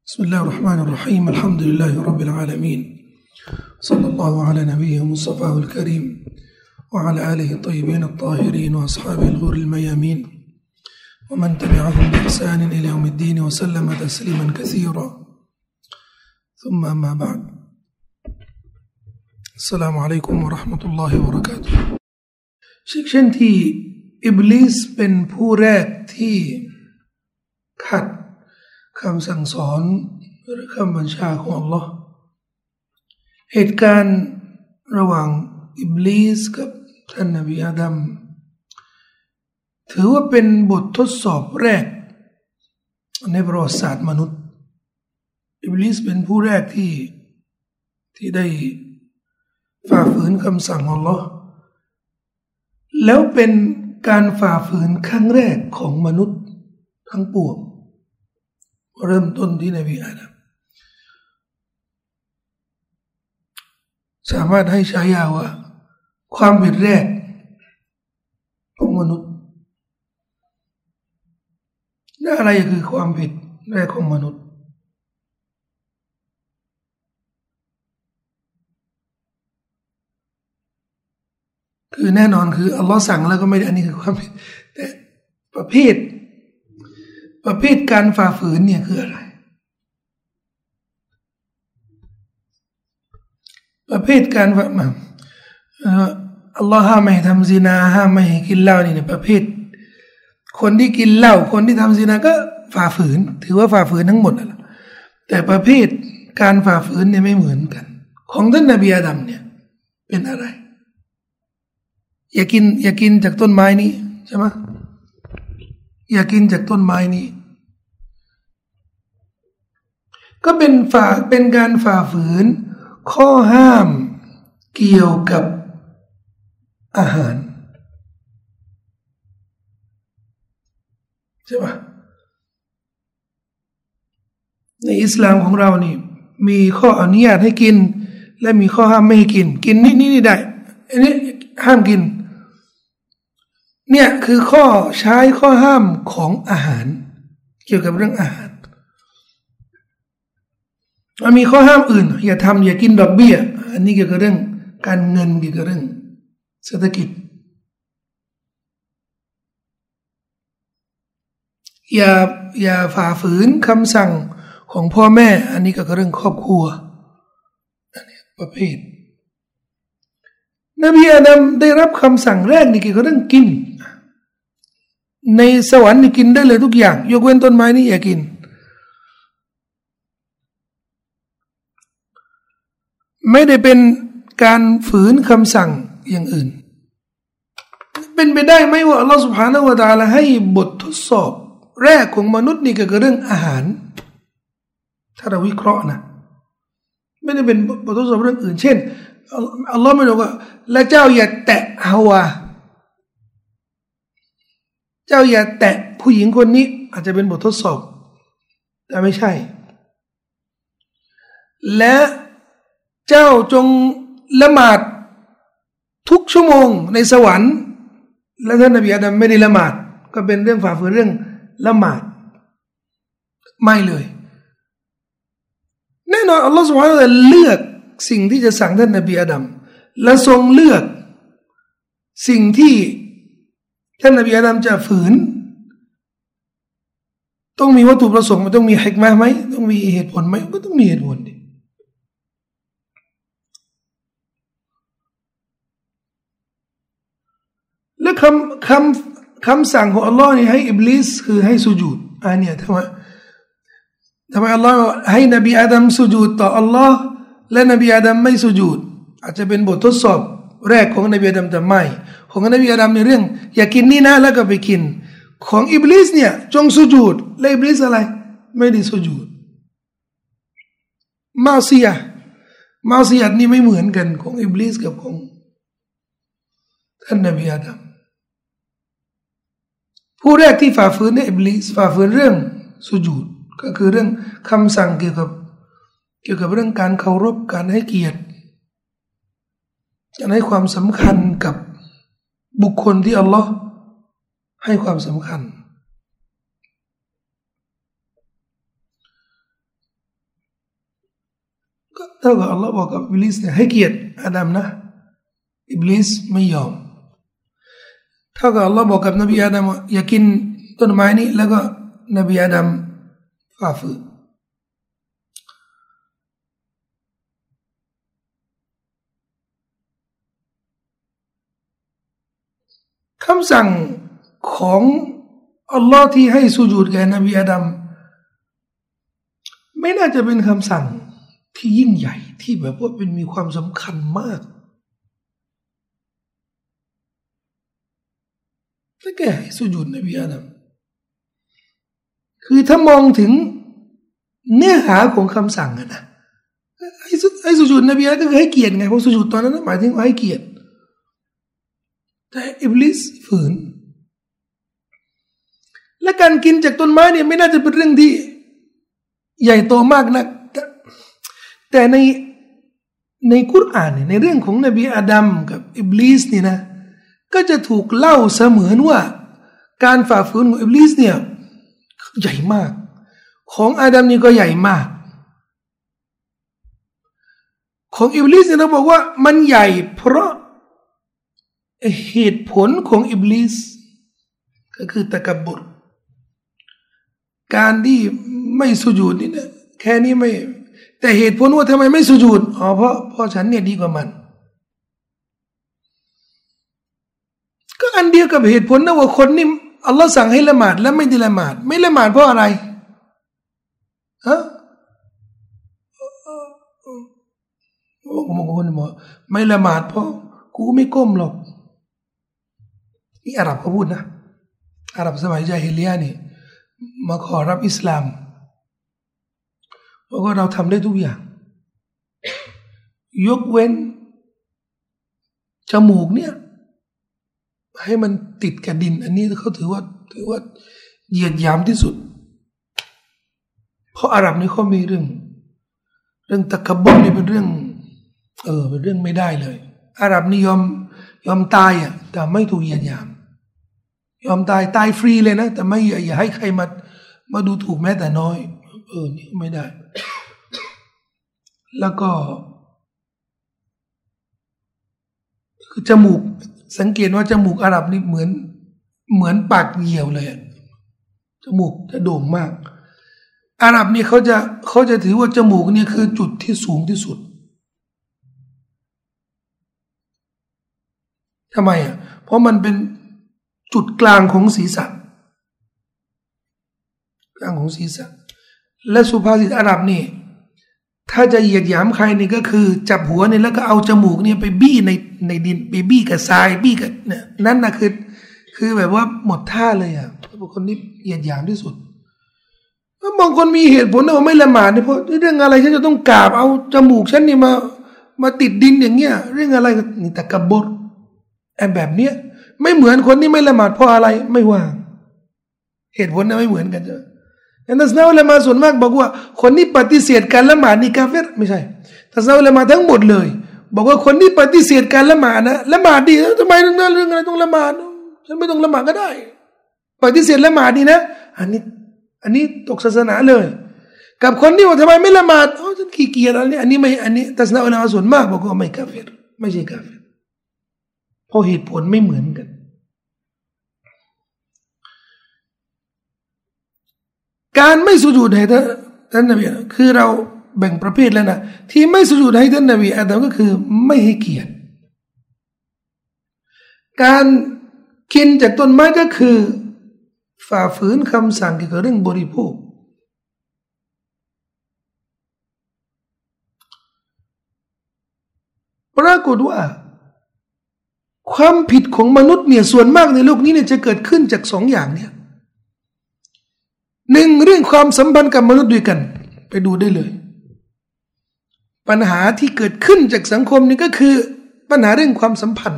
بسم الله الرحمن الرحيم الحمد لله رب العالمين صلى الله على نبيه مصطفى الكريم وعلى آله الطيبين الطاهرين وأصحابه الغر الميامين ومن تبعهم بإحسان إلى يوم الدين وسلم تسليما كثيرا ثم أما بعد السلام عليكم ورحمة الله وبركاته เช่นที่อิบลิสเป็นผู้แรกที่ขัดคำสั่งสอนหรือคำบัญชาของอัลลอฮ์เหตุการณ์ระหว่างอิบลิสกับท่านนบีอาดัมถือว่าเป็นบททดสอบแรกในประวัติศาสตร์มนุษย์อิบลิสเป็นผู้แรกที่ได้ฝ่าฝืนคำสั่งของอัลลอฮ์แล้วเป็นการฝ่าฝืนครั้งแรกของมนุษย์ทั้งปวงเริ่มต้นที่นบีอาดัมสามารถให้ฉายาว่าความผิดแรกของมนุษย์และอะไรคือความผิดแรกของมนุษย์คือแน่นอนคืออัลลอฮ์สั่งแล้วก็ไม่ได้อันนี้คือความผิดแต่ประเภทการฝ่าฝืนเนี่ยคืออะไรประเภทการฝ่าอัลลอฮ์ห้ามไม่ให้ทำซินาห้ามไม่ให้กินเหล้านี่เนี่ยประเภทคนที่กินเหล้าคนที่ทำซินาก็ฝ่าฝืนถือว่าฝ่าฝืนทั้งหมดแหละแต่ประเภทการฝ่าฝืนเนี่ยไม่เหมือนกันของท่านนบีอาดัมเนี่ยเป็นอะไรอย่ากินจากต้นไม้นี้ใช่ไหมอย่ากินจากต้นไม้นี้ก็เป็นการฝ่าฝืนข้อห้ามเกี่ยวกับอาหารใช่ปะในอิสลามของเรานี่มีข้ออนุญาตให้กินและมีข้อห้ามไม่ให้กินนี่ได้อันนี้ห้ามกินเนี่ยคือข้อใช้ข้อห้ามของอาหารเกี่ยวกับเรื่องอาหารมีข้อห้ามอื่นอย่ากินดอกเบี้ยอันนี้เกี่ยวกับเรื่องการเงินเกี่ยวกับเรื่องเศรษฐกิจอย่าฝ่าฝืนคำสั่งของพ่อแม่อันนี้เกี่ยวกับเรื่องครอบครัวอันนี้ประเภทนบีอาดัมได้รับคำสั่งแรกนี่เกี่ยวกับเรื่องกินในสวรรค์นี่กินได้เลยทุกอย่างยกเว้นต้นไม้นี่อย่ากินไม่ได้เป็นการฝืนคำสั่งอย่างอื่นเป็นไปได้ไหมว่าอัลลอฮฺ سبحانه และ تعالى ให้บททดสอบแรกของมนุษย์นี่เกี่ยวกับเรื่องอาหารถ้าเราวิเคราะห์นะไม่ได้เป็นบททดสอบเรื่องอื่นเช่นอัลลอฮ์ไม่บอกว่าและเจ้าอย่าแตะฮาวาเจ้าอย่าแตะผู้หญิงคนนี้อาจจะเป็นบททดสอบแต่ไม่ใช่และเจ้าจงละหมาดทุกชั่วโมงในสวรรค์และท่านนบีอาดัมไม่ได้ละหมาดก็เป็นเรื่องฝ่าฝืนเรื่องละหมาดไม่เลยแน่นอนอัลลอฮฺซุบฮานะฮูวะตะอาลาเลือกสิ่งที่จะสั่งท่านนบีอาดัมและทรงเลือกสิ่งที่ท่านนบีอาดัมจะฝืนต้องมีวัตถุประสงค์มันต้องมีฮิกมะห์ไหมต้องมีเหตุผลไหมก็ต้องมีเหตุผลดิและคำสั่งของอัลลอฮ์นี่ให้อิบลิสคือให้สุญูดอันเนี้ยทำไมอัลลอฮ์ให้นบีอาดัมสุญูดต่ออัลลอฮ์และนบีอาดัมไม่สุญูดอาจจะเป็นบททดสอบแรกของนบีอาดัมแต่ไม่ของนบีอาดัมในเรื่องอย่ากินนี่นะแล้วก็ไปกินของอิบลิสเนี่ยจงสุญูดและอิบลิสอะไรไม่ได้สุญูดมาซียะนี่ไม่เหมือนกันของอิบลิสกับของท่านนบีอาดัมผู้แรกที่ฝ่าฝืนเนี่ยอิบลิสฝ่าฝืนเรื่องสุญูดก็คือเรื่องคำสั่งเกี่ยวกับเรื่องการเคารพการให้เกียรติการให้ความสำคัญกับบุคคลที่อัลลอฮ์ให้ความสำคัญก็เท่ากับอัลลอฮ์บอกกับอิบลิสเนี่ยให้เกียรติอาดัมนะอิบลิสไม่ยอมเท่ากับอัลลอฮ์บอกกับนบีอาดัมว่าอย่ากินต้นไม้นี้แล้วก็นบีอาดัมฝ่าฝืนคำสั่งของอัลลอฮ์ที่ให้สุญูดแก่นบีอาดัมไม่น่าจะเป็นคำสั่งที่ยิ่งใหญ่ที่แบบว่าเป็นมีความสำคัญมากถ้าแกให้สุญูดนบีอาดัมคือถ้ามองถึงเนื้อหาของคำสั่งนะให้สุญูดนบีอาดัมก็คือให้เกียรติไงเพราะสุญูดตอนนั้นหมายถึงว่าให้เกียรติแต่อิบลิสฝืนและการกินจากต้นไม้เนี่ยไม่น่าจะเป็นเรื่องที่ใหญ่โตมากนักแต่ในกุรอานเนี่ยในเรื่องของนบีอาดัมกับอิบลิสนี่นะก็จะถูกเล่าเสมือนว่าการฝ่าฝืนของอิบลิสเนี่ยใหญ่มากของอาดัมนี่ก็ใหญ่มากของอิบลิสเนี่ยเราบอกว่ามันใหญ่เพราะเหตุผลของอิบลิสก็คือตะกับบรการที่ไม่สุญูดนี่นะแค่นี้ไม่แต่เหตุผลว่าทำไมไม่สุญูดเพราะฉันเนี่ยดีกว่ามันก็อันเดียวกับเหตุผลนะว่าคนนี่อัลลอฮ์สั่งให้ละหมาดแล้วไม่ได้ละหมาดไม่ละหมาดเพราะอะไรฮะบางคนบอกไม่ละหมาดเพราะกูไม่ก้มหรอกนี่อาหรับเขาพูดนะอาหรับสมัยญาฮิลิยะห์นี่มาขอรับอิสลามเพราะว่าเราทำได้ทุกอย่างยกเว้นจมูกเนี่ยให้มันติดกับดินอันนี้เขาถือว่าเหยียดหยามที่สุดเพราะอาหรับนี่เขามีเรื่องตะกบรนี่เป็นเรื่องเป็นเรื่องไม่ได้เลยอาหรับนี่ยอมตายแต่ไม่ถูกเหยียดหยามยอมตายฟรีเลยนะแต่ไม่อย่าให้ใครมาดูถูกแม้แต่น้อยนี่ไม่ได้แล้วก็คือจมูกสังเกตว่าจมูกอาหรับนี่เหมือนปากเหยี่ยวเลยจมูกจะโด่งมากอาหรับนี่เขาจะถือว่าจมูกนี่คือจุดที่สูงที่สุดทำไมเพราะมันเป็นจุดกลางของศีรษะกลางของศีรษะและสุภาษิตอาหรับนี่ถ้าจะเหยียดหยามใครนี่ก็คือจับหัวนี่แล้วก็เอาจมูกเนี่ยไปบี้ในดินไปบี้กับทรายบี้กับเนี่ยนั่นนะคือแบบว่าหมดท่าเลยเป็นคนที่เหยียดหยามที่สุดบางคนมีเหตุผลว่าไม่ละหมาดเนี่ยเพราะเรื่องอะไรฉันจะต้องกราบเอาจมูกฉันนี่มาติดดินอย่างเงี้ยเรื่องอะไรนี่แต่กบฏแบบเนี้ยไม่เหมือนคนที่ไม่ละหมาดเพราะอะไรไม่ว่างเหตุผลน่ะไม่เหมือนกันจ้ะแต่ทัศนะอุลามะส่วนมากบอกว่าคนที่ปฏิเสธการละหมาดนี่กาเฟรไม่ใช่ทัศนะอุลามะทั้งหมดเลยบอกว่าคนที่ปฏิเสธการละหมาดนะละหมาดดีทำไมเรื่องอะไรต้องละหมาดฉันไม่ต้องละหมาดก็ได้ปฏิเสธละหมาดนี่นะอันนี้ตกศาสนาเลยกับคนที่ว่าทำไมไม่ละหมาดฉันขี้เกียจอะไรอันนี้ไม่อันนี้ทัศนะอุลามะส่วนมากบอกว่าไม่กาเฟรไม่ใช่กาเฟรเพราะเหตุผลไม่เหมือนกันการไม่สุญูดให้ท่านนบีคือเราแบ่งประเภทแล้วนะที่ไม่สุญูดให้ท่านนบีอาดัมก็คือไม่ให้เกียรติการกินจากต้นไม้ก็คือฝ่าฝืนคำสั่งเกี่ยวกับเรื่องบริโภคปรากฏว่าความผิดของมนุษย์เนี่ยส่วนมากในโลกนี้เนี่ยจะเกิดขึ้นจาก2 อย่างเนี่ยหนึ่งเรื่องความสัมพันธ์กับมนุษย์ด้วยกันไปดูได้เลยปัญหาที่เกิดขึ้นจากสังคมนี่ก็คือปัญหาเรื่องความสัมพันธ์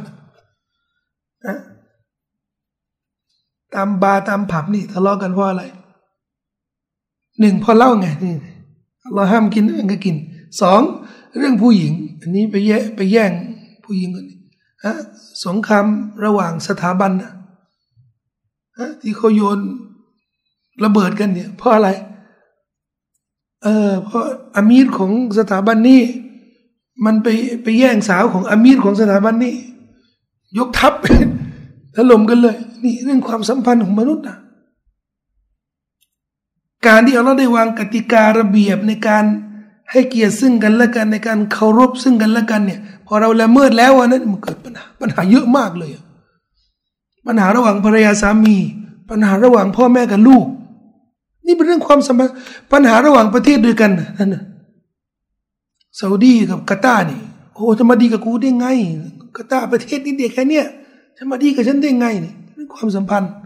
ตามบาร์ตามผับนี่ทะเลาะกันเพราะอะไร1พอเล่าไงนี่เราห้ามกินมันก็กิน2เรื่องผู้หญิงอันนี้ไปแย่งผู้หญิงคนนี้สงครามระหว่างสถาบันนะที่เขาโยนระเบิดกันเนี่ยเพราะอะไรเพราะอามีรของสถาบันนี้มันไปแย่งสาวของอามีรของสถาบันนี้ยกทัพ ถล่มกันเลยนี่เรื่องความสัมพันธ์ของมนุษย์นะการที่อัลลอฮ์ได้วางกติการะเบียบในการให้เกียรติซึ่งกันและกันในการเคารพซึ่งกันและกันเนี่ยพอเราละเมิดแล้วนั้นมันเกิดปัญหาเยอะมากเลยปัญหาระหว่างภรรยาสามีปัญหาระหว่างพ่อแม่กับลูกนี่เป็นเรื่องความสัมพันธ์ปัญหาระหว่างประเทศด้วยกันนั่นน่ะซาอุดีกับกาตาร์นี่โอ้จะมาดีกับกูได้ไงกาตาร์ประเทศนี้เด็กแค่เนี้ยจะมาดีกับฉันได้ไงนี่เรื่องความสัมพันธ์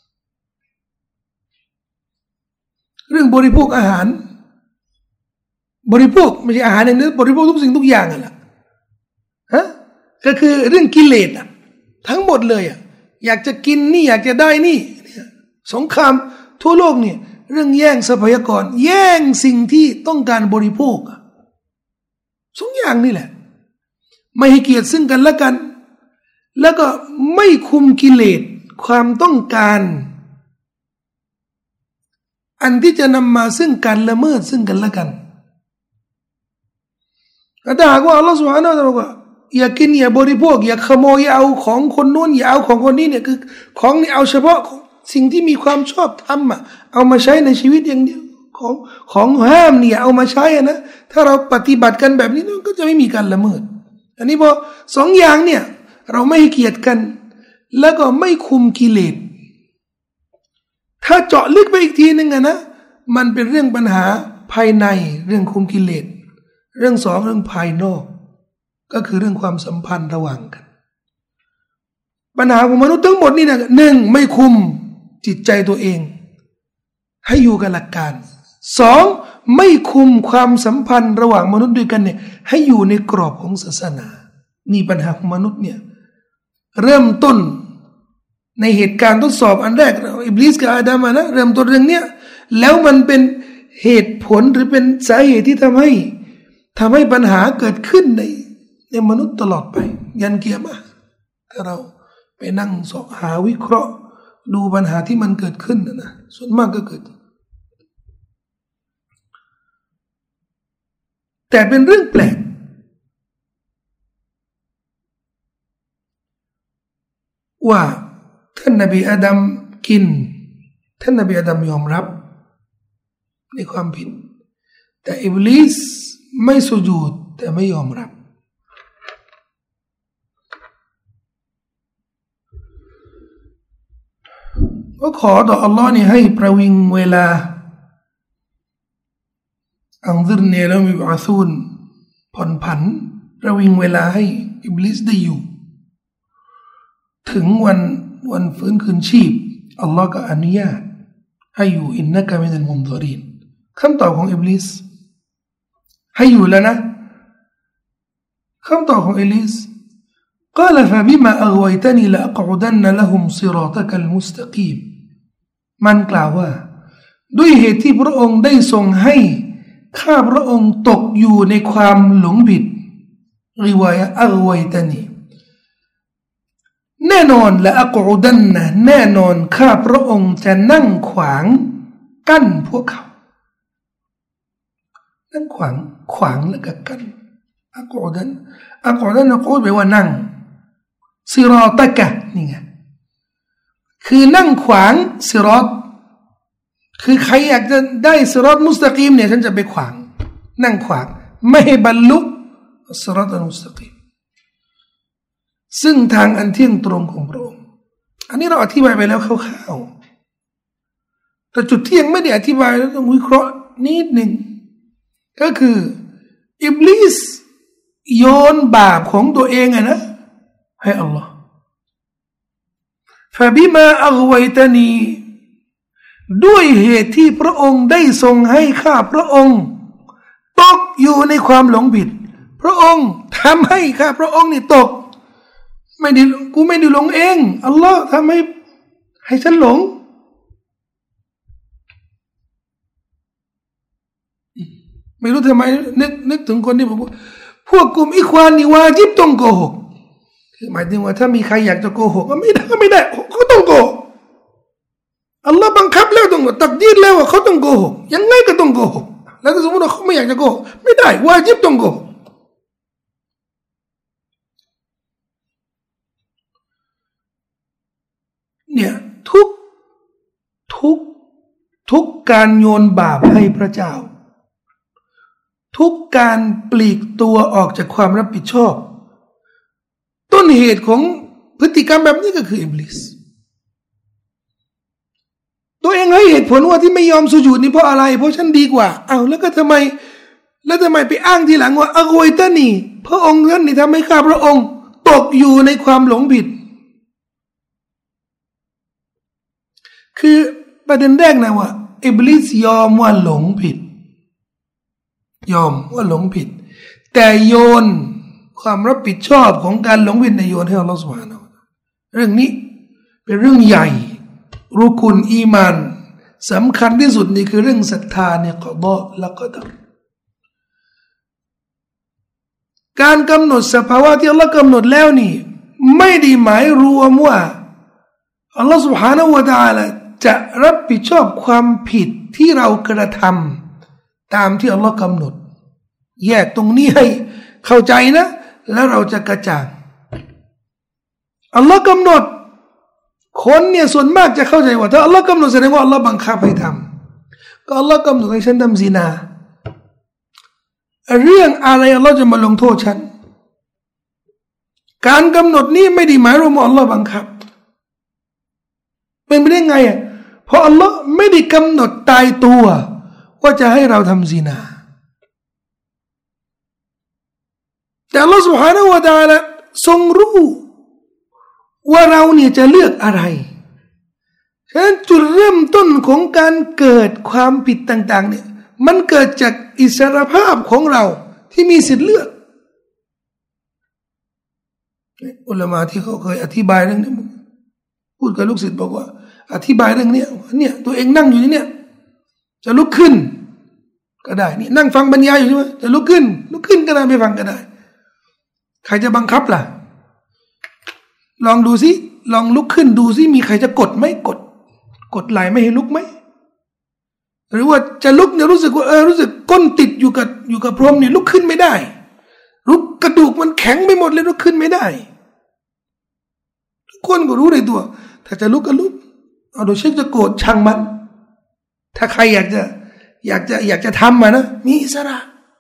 เรื่องบริโภคอาหารบริโภคไม่ใช่อาหารอย่างนี้บริโภคทุกสิ่งทุกอย่างแหละฮะก็คือเรื่องกิเลสอ่ะทั้งหมดเลยอ่ะอยากจะกินนี่อยากจะได้นี่สงครามทั่วโลกเนี่ยเรื่องแย่งทรัพยากรแย่งสิ่งที่ต้องการบริโภคสองอย่างนี่แหละไม่ให้เกียรติซึ่งกันและกันแล้วก็ไม่คุมกิเลสความต้องการอันที่จะนำมาซึ่งการละเมิดซึ่งกันและกันแต่หากว่าอัลลอฮฺซุบฮานะฮูวะตะอาลาบอกว่าอย่ากินอย่าบริโภคอย่าขโมยอย่าเอาของคนนู้นอย่าเอาของคนนี้เนี่ยคือของนี่เอาเฉพาะสิ่งที่มีความชอบธรรมเอามาใช้ในชีวิตอย่างเดียวของห้ามเนี่ยเอามาใช้นะถ้าเราปฏิบัติกันแบบนี้ก็จะไม่มีการละเมิดอันนี้พอสองอย่างเนี่ยเราไม่ให้เกียรติกันแล้วก็ไม่คุมกิเลสถ้าเจาะลึกไปอีกทีนึงนะมันเป็นเรื่องปัญหาภายในเรื่องคุมกิเลสเรื่องสองเรื่องภายนอกก็คือเรื่องความสัมพันธ์ระหว่างกันปัญหาของมนุษย์ทั้งหมดนี่นะหนึ่งไม่คุมจิตใจตัวเองให้อยู่กับหลักการสองไม่คุมความสัมพันธ์ระหว่างมนุษย์ด้วยกันเนี่ยให้อยู่ในกรอบของศาสนานี่ปัญหาของมนุษย์เนี่ยเริ่มต้นในเหตุการณ์ทดสอบอันแรกอิบลิสกับอาดัมนะเริ่มต้นเรื่องเนี้ยแล้วมันเป็นเหตุผลหรือเป็นสาเหตุที่ทำให้ปัญหาเกิดขึ้นในมนุษย์ตลอดไปยันเกียรมาถ้าเราไปนั่งสอบหาวิเคราะห์ดูปัญหาที่มันเกิดขึ้นนะส่วนมากก็เกิดแต่เป็นเรื่องแปลกว่าท่านนบีอาดัมกินท่านนบีอาดัมยอมรับในความผิดแต่อิบลิสไม่สุญูดแต่ไม่ยอมรับก็ขอต่ออัลลอฮ์นี่ให้ประวิงเวลาอังซิรเนแล้วมีบาซูนผ่อนผันประวิงเวลาให้อิบลิสได้อยู่ถึงวันฟื้นคืนชีพอัลลอฮ์ก็อนุญาตให้อยู่อินนะกะมินัลมุนฎอรีนคำตอบของอิบลิสให้อยู่แล้วนะคำตอบของอิบลิสقال فبما أغويتني لأقعدن لهم صراطك المستقيم มันกล่าวว่าด้วยเหตุที่พระองค์ได้ทรงให้ข้าพระองค์ตกอยู่ในความหลงผิดริวายะอักวัยตานีแน่นอนและอักอุดันนะแน่นอนข้าพระองค์จะนั่งขวางกั้นพวกเขานั่งขวางแล้วก็กั้นอักอุดันนะพูดไปว่านั่งซิรอตะกะนี่ไงคือนั่งขวางซิรอตคือใครอยากจะได้ซิรอตมุสตะกีมเนี่ยฉันจะไปขวางนั่งขวางไม่ให้บรรลุซิรอตมุสตะกีมซึ่งทางอันเที่ยงตรงของพระองค์อันนี้เราอธิบายไปแล้วคร่าวๆแต่จุดที่ยังไม่ได้อธิบายแล้วต้องวิเคราะห์นิดหนึ่งก็คืออิบลิสโยนบาปของตัวเองนะให้อัลลอฮ์ฟะบิมาอัฆวัยตานีด้วยเหตุที่พระองค์ได้ทรงให้ข้าพระองค์ตกอยู่ในความหลงผิดพระองค์ทำให้ข้าพระองค์นี่ตกกูไม่ได้หลงเองอัลลอฮ์ทำให้ฉันหลงไม่รู้ทำไมนึกถึงคนที่บอกว่าพวกกลุ่มอิควานนี่วาญิบต้องโกหกคือหมายถึงว่าถ้ามีใครอยากจะโกหกก็ไม่ได้เขาต้องโกหกอัลลอฮ์บังคับแล้วต้องตักดีรแล้วว่าเขาต้องโกหกยังไงก็ต้องโกหกแล้วก็สมมติว่าเขาไม่อยากจะโกหกไม่ได้วาญิบต้องโกหกเนี่ยทุกทุกการโยนบาปให้พระเจ้าทุกการปลีกตัวออกจากความรับผิดชอบต้นเหตุของพฤติกรรมแบบนี้ก็คืออิบลิสตัวเองให้เหตุผลว่าที่ไม่ยอมสุญูดนี่เพราะอะไรเพราะฉันดีกว่าอ้าวแล้วทำไมไปอ้างทีหลังว่าอักวยตานีพระองค์ท่านนี่ทำให้ข้าพระองค์ตกอยู่ในความหลงผิดคือประเด็นแรกนะว่าอิบลิสยอมว่าหลงผิดยอมว่าหลงผิดแต่โยนความรับผิดชอบของการหลงผิดในโยนให้อัลลอฮฺซุบฮานะฮูวะตะอาลาเรื่องนี้เป็นเรื่องใหญ่รุกุนอีมานสำคัญที่สุดนี่คือเรื่องศรัทธาในกอฎอและกอดัรการกำหนดสภาวะที่อัลลอฮฺกำหนดแล้วนี่ไม่ได้หมายรวมว่าอัลลอฮฺ سبحانه และ تعالى จะรับผิดชอบความผิดที่เรากระทำตามที่อัลลอฮฺกำหนดแยกตรงนี้ให้เข้าใจนะแล้วเราจะกระจ่างอัลลอฮฺกำหนดคนเนี่ยส่วนมากจะเข้าใจว่าถ้าอัลลอฮฺกำหนดแสดงว่าอัลลอฮฺบังคับให้ทำก็อัลลอฮฺกำหนดให้ฉันทำซินาเรื่องอะไรอัลลอฮฺจะมาลงโทษฉันการกำหนดนี้ไม่ได้หมายรวมว่าอัลลอฮฺบังคับเป็นไปได้ไงอ่ะเพราะอัลลอฮ์ไม่ได้กำหนดตายตัวว่าจะให้เราทำซินาแต่อัลลอฮ์ سبحانه และ تعالى ทรงรู้ว่าเราเนี่ยจะเลือกอะไรฉะนั้นจุดเริ่มต้นของการเกิดความผิดต่างๆเนี่ยมันเกิดจากอิสรภาพของเราที่มีสิทธิ์เลือกอุลามะที่เขาเคยอธิบายเรื่องนี้พูดกับลูกศิษย์บอกว่าอธิบายเรื่องนี้เนี่ยตัวเองนั่งอยู่นี่เนี่ยจะลุกขึ้นก็ได้นี่นั่งฟังบรรยายอยู่ใช่ไหมจะลุกขึ้นก็ได้ไม่ฟังก็ได้ใครจะบังคับล่ะลองดูสิลองลุกขึ้นดูสิมีใครจะกดไหมกดไหลไม่ให้ลุกไหมหรือว่าจะลุกเนี่ยรู้สึกว่ารู้สึกก้นติดอยู่กับพรมเนี่ยลุกขึ้นไม่ได้ลุกกระดูกมันแข็งไปหมดเลยลุกขึ้นไม่ได้ทุกคนก็รู้ในตัวถ้าจะลุกก็ลุกเอาโดยเช็คจะโกรธช่างมันถ้าใครอยากจะทำมานะมีอิสระ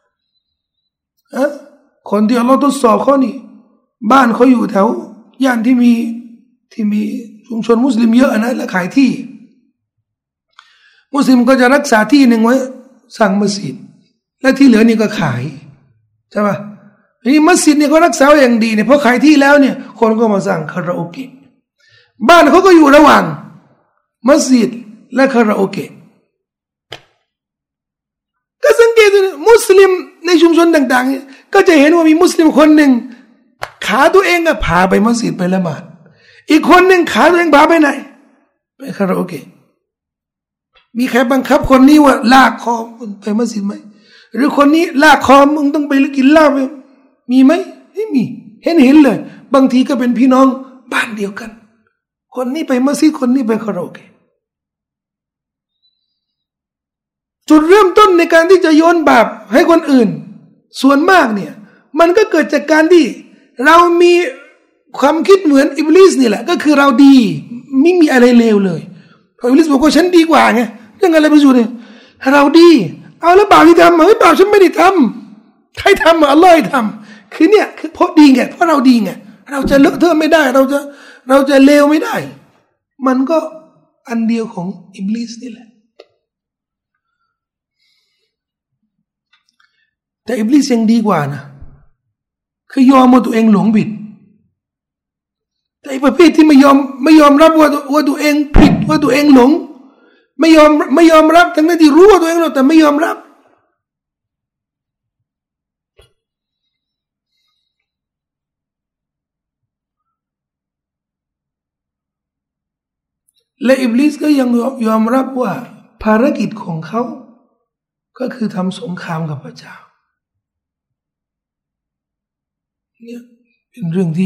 คนที่อัลลอฮ์ทดสอบเขานี่บ้านเขาอยู่แถวย่านที่มีชุมชนมุสลิมเยอะนะและขายที่มุสลิมก็จะรักษาที่หนึ่งไว้สั่งมัสยิดและที่เหลือนี่ก็ขายใช่ป่ะนี่มัสยิดเนี่ยเขารักษาอย่างดีเนี่ยเพราะขายที่แล้วเนี่ยคนก็มาสั่งคาราโอเกะบ้านเขาก็อยู่ระหว่างมัสยิดและคาราโอเกะก็สังเกตดูมุสลิมในชุมชนต่างๆก็จะเห็นว่ามีมุสลิมคนหนึ่งขาตัวเองก็พาไปมัสยิดไปละหมาดอีกคนหนึ่งขาตัวเองพาไปไหนไปคาราโอเกะมีใครบังคับคนนี้ว่าลากคอไปมัสยิดไหมหรือคนนี้ลากคอมึงต้องไปกินเหล้าไปมีไหมไม่มีเห็นเลยบางทีก็เป็นพี่น้องบ้านเดียวกันคนนี้ไปมัสยิดคนนี้ไปคาราโอเกะจุดเริ่มต้นในการที่จะโยนบาปให้คนอื่นส่วนมากเนี่ยมันก็เกิดจากการที่เรามีความคิดเหมือนอิบลิสนี่แหละก็คือเราดีไม่มีอะไรเลวเลยเพราะอิบลิสบอกว่าฉันดีกว่าไงเรื่องอะไรไปสู่เนี่ยเราดีเอาแล้วบาปที่ทำบาปฉันไม่ได้ทำใครทำอัลลอฮ์ให้ทำคือเนี่ยคือเพราะดีไงเพราะเราดีไงเราจะเลอะเทอะไม่ได้เราจะเลวไม่ได้มันก็อันเดียวของอิบลิสนี่แหละแต่อิบลิสยังดีกว่านะคือยอมว่าตัวเองหลงผิดแต่ไอ้ประเภทที่ไม่ยอมรับว่าตัวเองผิดว่าตัวเองหลงไม่ยอมรับทั้งที่รู้ว่าตัวเองหลงแต่ไม่ยอมรับและอิบลิสก็ยังยอมรับว่าภารกิจของเขาก็คือทำสงครามกับพระเจ้าเนี่ยเป็นเรื่องที่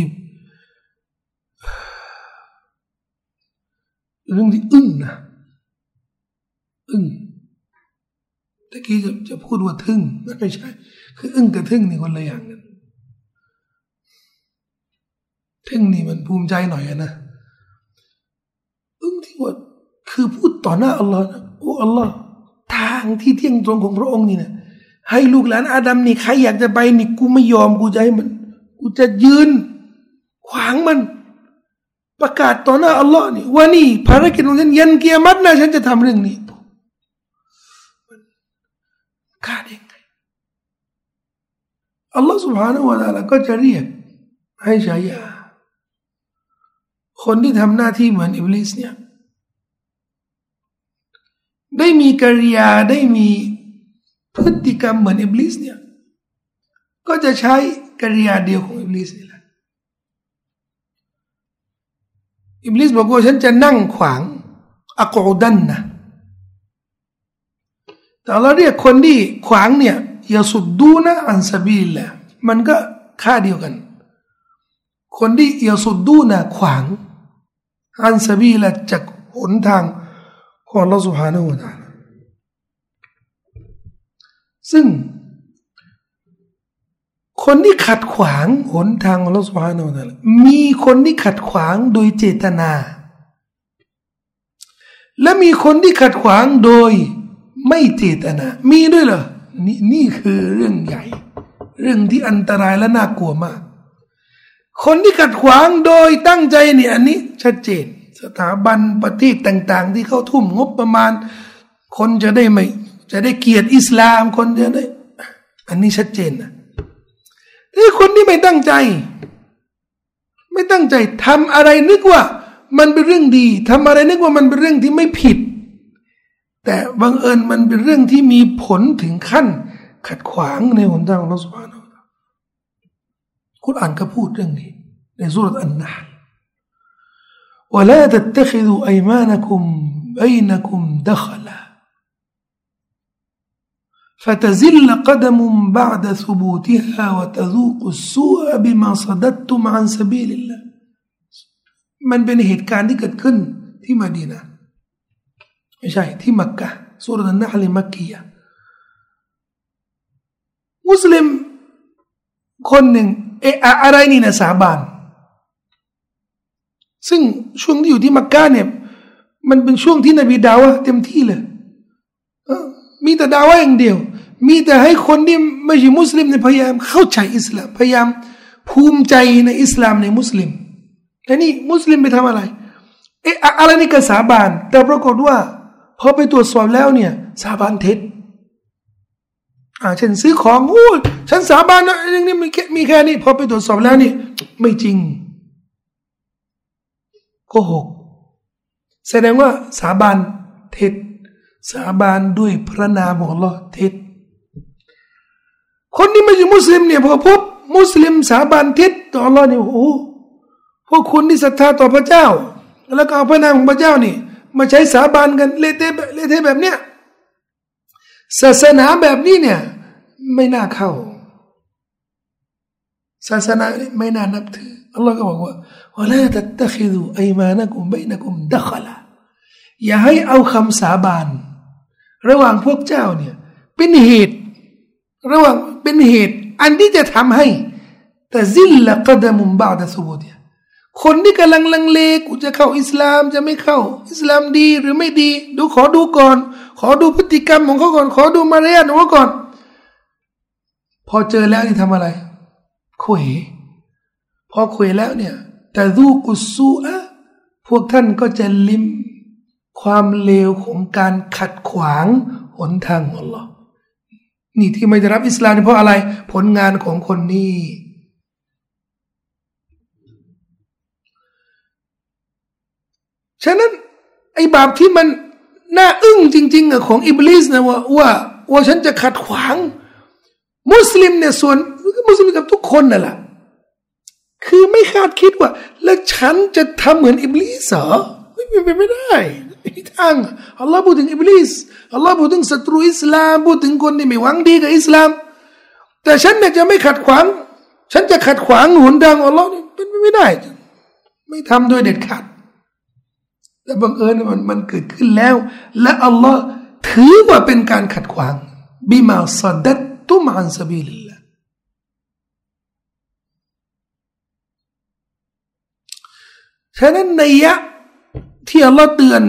อึ้งนะอึ้งตะกี้จะพูดว่าทึ่งมันไม่ใช่คืออึ้งกับทึ่งนี่คนละอย่างกันทึ่งนี่มันภูมิใจหน่อยนะอึ้งที่ว่าคือพูดต่อหน้าอัลลอฮ์นะโอ้อัลลอฮ์ทางที่เที่ยงตรงของพระองค์นี่นะให้ลูกหลานอาดัมนี่ใครอยากจะไปนี่กูไม่ยอมกูจะให้มันกูจะยืนขวางมันประกาศต่อหน้าอัลลอฮ์นี่ว่านี่ภารกิจของฉันยันกิยามัตนะฉันจะทำเรื่องนี้กล้าได้ไงอัลลอฮ์ سبحانه และ تعالى ก็จะเรียกให้ฉายาคนที่ทำหน้าที่เหมือนอิบลิสเนี่ยได้มีกิริยาได้มีพฤติกรรมเหมือนอิบลิสเนี่ยก็จะใช้กิริยาเดียวของอิบลิสนี่แหละอิบลิสบอกว่าฉันจะนั่งขวางอักอุดันนะแต่เราเรียกคนที่ขวางเนี่ยยาสุดดูนะอันซาบีลละมันก็ค่าเดียวกันคนที่ยาสุดดูนะขวางอันซาบีลละจากหนทางของอัลลอฮฺ سبحانه และ تعالى ซึ่งคนที่ขัดขวางหนทางของอัลลอฮฺ سبحانه และ تعالى มีคนที่ขัดขวางโดยเจตนาและมีคนที่ขัดขวางโดยไม่เจตนามีด้วยเหรอนี่คือเรื่องใหญ่เรื่องที่อันตรายและน่ากลัวมากคนที่ขัดขวางโดยตั้งใจเนี่ยอันนี้ชัดเจนสถาบันประเทศต่างๆที่เขาทุ่มงบประมาณคนจะได้ไม่จะได้เกียรติอิสลามคนจะได้อันนี้ชัดเจนนะที่คนที่ไม่ตั้งใจทำอะไรนึกว่ามันเป็นเรื่องดีทำอะไรนึกว่ามันเป็นเรื่องที่ไม่ผิดแต่บังเอิญมันเป็นเรื่องที่มีผลถึงขั้นขัดขวางในหนทางของอัลเลาะห์ซุบฮานะฮูวะตะอาลากุรอานก็พูดเรื่องนี้ในซูเราะห์อันนัห์ลวะลาตัตตะคิดูอัยมานะกุมบัยนะกุมดะคละفتزل قدم بعد ثبوتها وتذوق السوء بما صددتم عن سبيل الله มันเป็นเหตุการณ์ที่เกิดขึ้นที่มะดีนะห์ไม่ใช่ที่มักกะห์ซูเราะห์อันนัห์ลมักกียะห์มุสลิมคนหนึ่งอะไรนี่นะสาบานซึ่งช่วงที่อยู่ที่มักกะห์เนี่ยมันเป็นช่วงที่นบีดาวะห์เต็มที่เลยมีแต่ดาวะห์อย่างเดียวมีแต่ให้คนที่ไม่ใช่มุสลิมเนี่ยพยายามเข้าใจอิสลามพยายามภูมิใจในอิสลามในมุสลิมแต่นี่มุสลิมไปทำอะไรอะไรนี่ก็สาบานแต่ปรากฏว่าพอไปตรวจสอบแล้วเนี่ยสาบานเท็จเช่นซื้อของโอ้ฉันสาบานนะเรื่องนี้มีแค่นี้พอไปตรวจสอบแล้วนี่ไม่จริงโกหกแสดงว่าสาบานเท็จสาบานด้วยพระนามของอัลลอฮ์เท็จคนที่ไม่ใช่มุสลิมเนี่ยพอพบมุสลิมสาบานเท็จต่ออัลลอฮ์เนี่ยโอ้พวกคุณที่ศรัทธาต่อพระเจ้าแล้วก็เอาพระนามของพระเจ้านี่มาใช้สาบานกันเละเทะแบบเนี้ยศาสนาแบบนี้เนี่ยไม่น่าเข้าศาสนาไม่น่านับถืออัลลอฮ์ก็บอกว่าวะลาตัตตะคิดูอัยมานะกุมบัยนะกุมดะคละอย่าให้เอาคำสาบานระหว่างพวกเจ้าเนี่ยเป็นเหตุอันที่จะทำให้แต่ซิลละกะดะมุมบะดะซุบูติคนที่กำลังลังเลกูจะเข้าอิสลามจะไม่เข้าอิสลามดีหรือไม่ดีขอดูก่อนขอดูพฤติกรรมของเขาก่อนขอดูมารยาทของเขาก่อนพอเจอแล้วนี่ทำอะไรเขวพอเขวแล้วเนี่ยแต่ดูกุซูอะพวกท่านก็จะลิ้มความเลวของการขัดขวางหนทางของอัลลอฮ์นี่ที่ไม่ได้รับอิสลามเพราะอะไรผลงานของคนนี้ฉะนั้นไอ้บาปที่มันน่าอึ้งจริงๆของอิบลิสนะว่าฉันจะขัดขวางมุสลิมเนี่ยส่วนมุสลิมกับทุกคนนั่นแหละคือไม่คาดคิดว่าแล้วฉันจะทำเหมือนอิบลิสเหรอไม่ได้ทางอัลลอฮ์พูดถึงอิบลิสอัลลอฮ์พูดถึงศัตรูอิสลามพูดถึงคนที่ไม่หวังดีกับอิสลามแต่ฉันเนี่ยจะไม่ขัดขวางฉันจะขัดขวางหนทางอัลลอฮ์เป็นไม่ได้ไม่ทำโดยเด็ดขาดแต่บังเอิญมันเกิดขึ้นแล้วและอัลลอฮ์ถือว่าเป็นการขัดขวางบิมาซัดดัตตุมอันซะบีลิลลาห์ฉะนั้นนัยยะที่อัลลอฮ์เตือน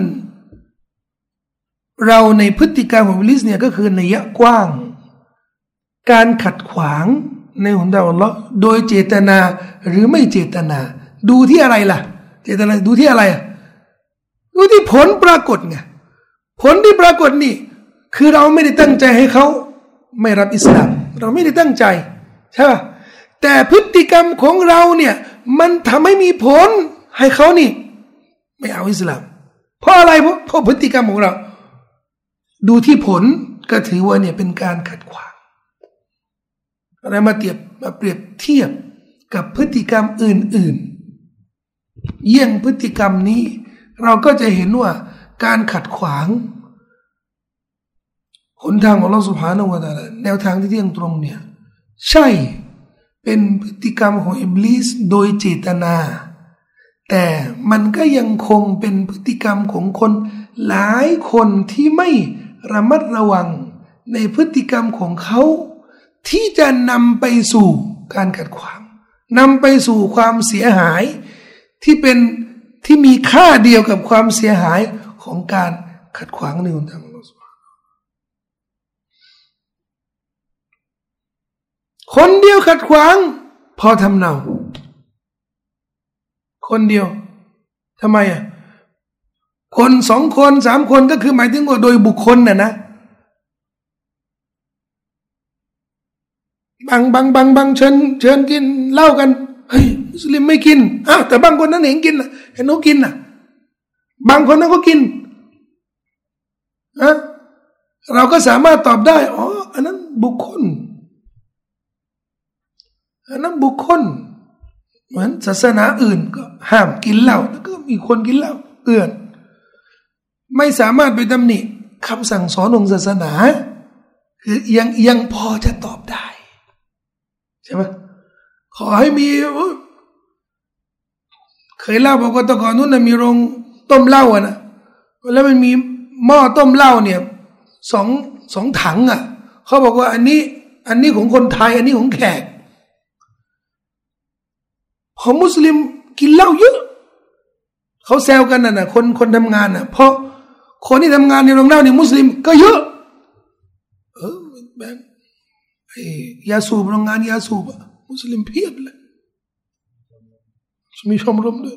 เราในพฤติกรรมของอิบลิสเนี่ยก็คือนัยยะกว้างการขัดขวางในหนทางของอัลลอฮ์โดยเจตนาหรือไม่เจตนาดูที่อะไรล่ะเจตนาดูที่อะไรดูที่ผลปรากฏไงผลที่ปรากฏนี่คือเราไม่ได้ตั้งใจให้เขาไม่รับอิสลามเราไม่ได้ตั้งใจใช่ป่ะแต่พฤติกรรมของเราเนี่ยมันทำให้มีผลให้เขานี่ไม่เอาอิสลามเพราะอะไรเพราะพฤติกรรมของเราดูที่ผลก็ถือว่าเนี่ยเป็นการขัดขวางอะไรมาเปรียบเทียบกับพฤติกรรมอื่นๆเยี่ยงพฤติกรรมนี้เราก็จะเห็นว่าการขัดขวางหนทางของอัลเลาะห์ซุบฮานะฮูวะตะอาลาแนวทางที่เที่ยงตรงเนี่ยใช่เป็นพฤติกรรมของอิบลิสโดยเจตนาแต่มันก็ยังคงเป็นพฤติกรรมของคนหลายคนที่ไม่ระมัดระวังในพฤติกรรมของเขาที่จะนำไปสู่การขัดขวางนำไปสู่ความเสียหายที่มีค่าเดียวกับความเสียหายของการขัดขวางในหนทางของอัลเลาะห์ซุบฮานะฮูวะตะอาลาคนเดียวขัดขวางพอทำเนาคนเดียวทำไมคนสองคนสามคนก็คือหมายถึงว่าโดยบุคคลนะบางเชิญกินเหล้ากันเฮ้ยมุสลิมไม่กินอ้าวแต่บางคนนั้นเห็นกินนะเห็นเขากินนะบางคนนั้นก็กินเราก็สามารถตอบได้อ๋ออันนั้นบุคคลเหมือนศาสนาอื่นก็ห้ามกินเหล้าแล้วก็มีคนกินเหล้าไม่สามารถไปตำหนิคำสั่งสอนของศาสนาคือยังพอจะตอบได้ใช่ไหมขอให้มีเคยเล่าบอกว่าตะก่อนนู้นมีโรงต้มเหล้านะแล้วมันมีหม้อต้มเหล้าเนี่ยสองถังเขาบอกว่าอันนี้ของคนไทยอันนี้ของแขกพอมุสลิมกินเหล้าเยอะเขาแซวกันน่ะคนทำงานเพราะคนที่ทำงานในโรงเหล้าเนี่ยมุสลิมก็เยอะแบบยาสูบโรงงานยาสูบมุสลิมเพียบเลยมีชมรมด้วย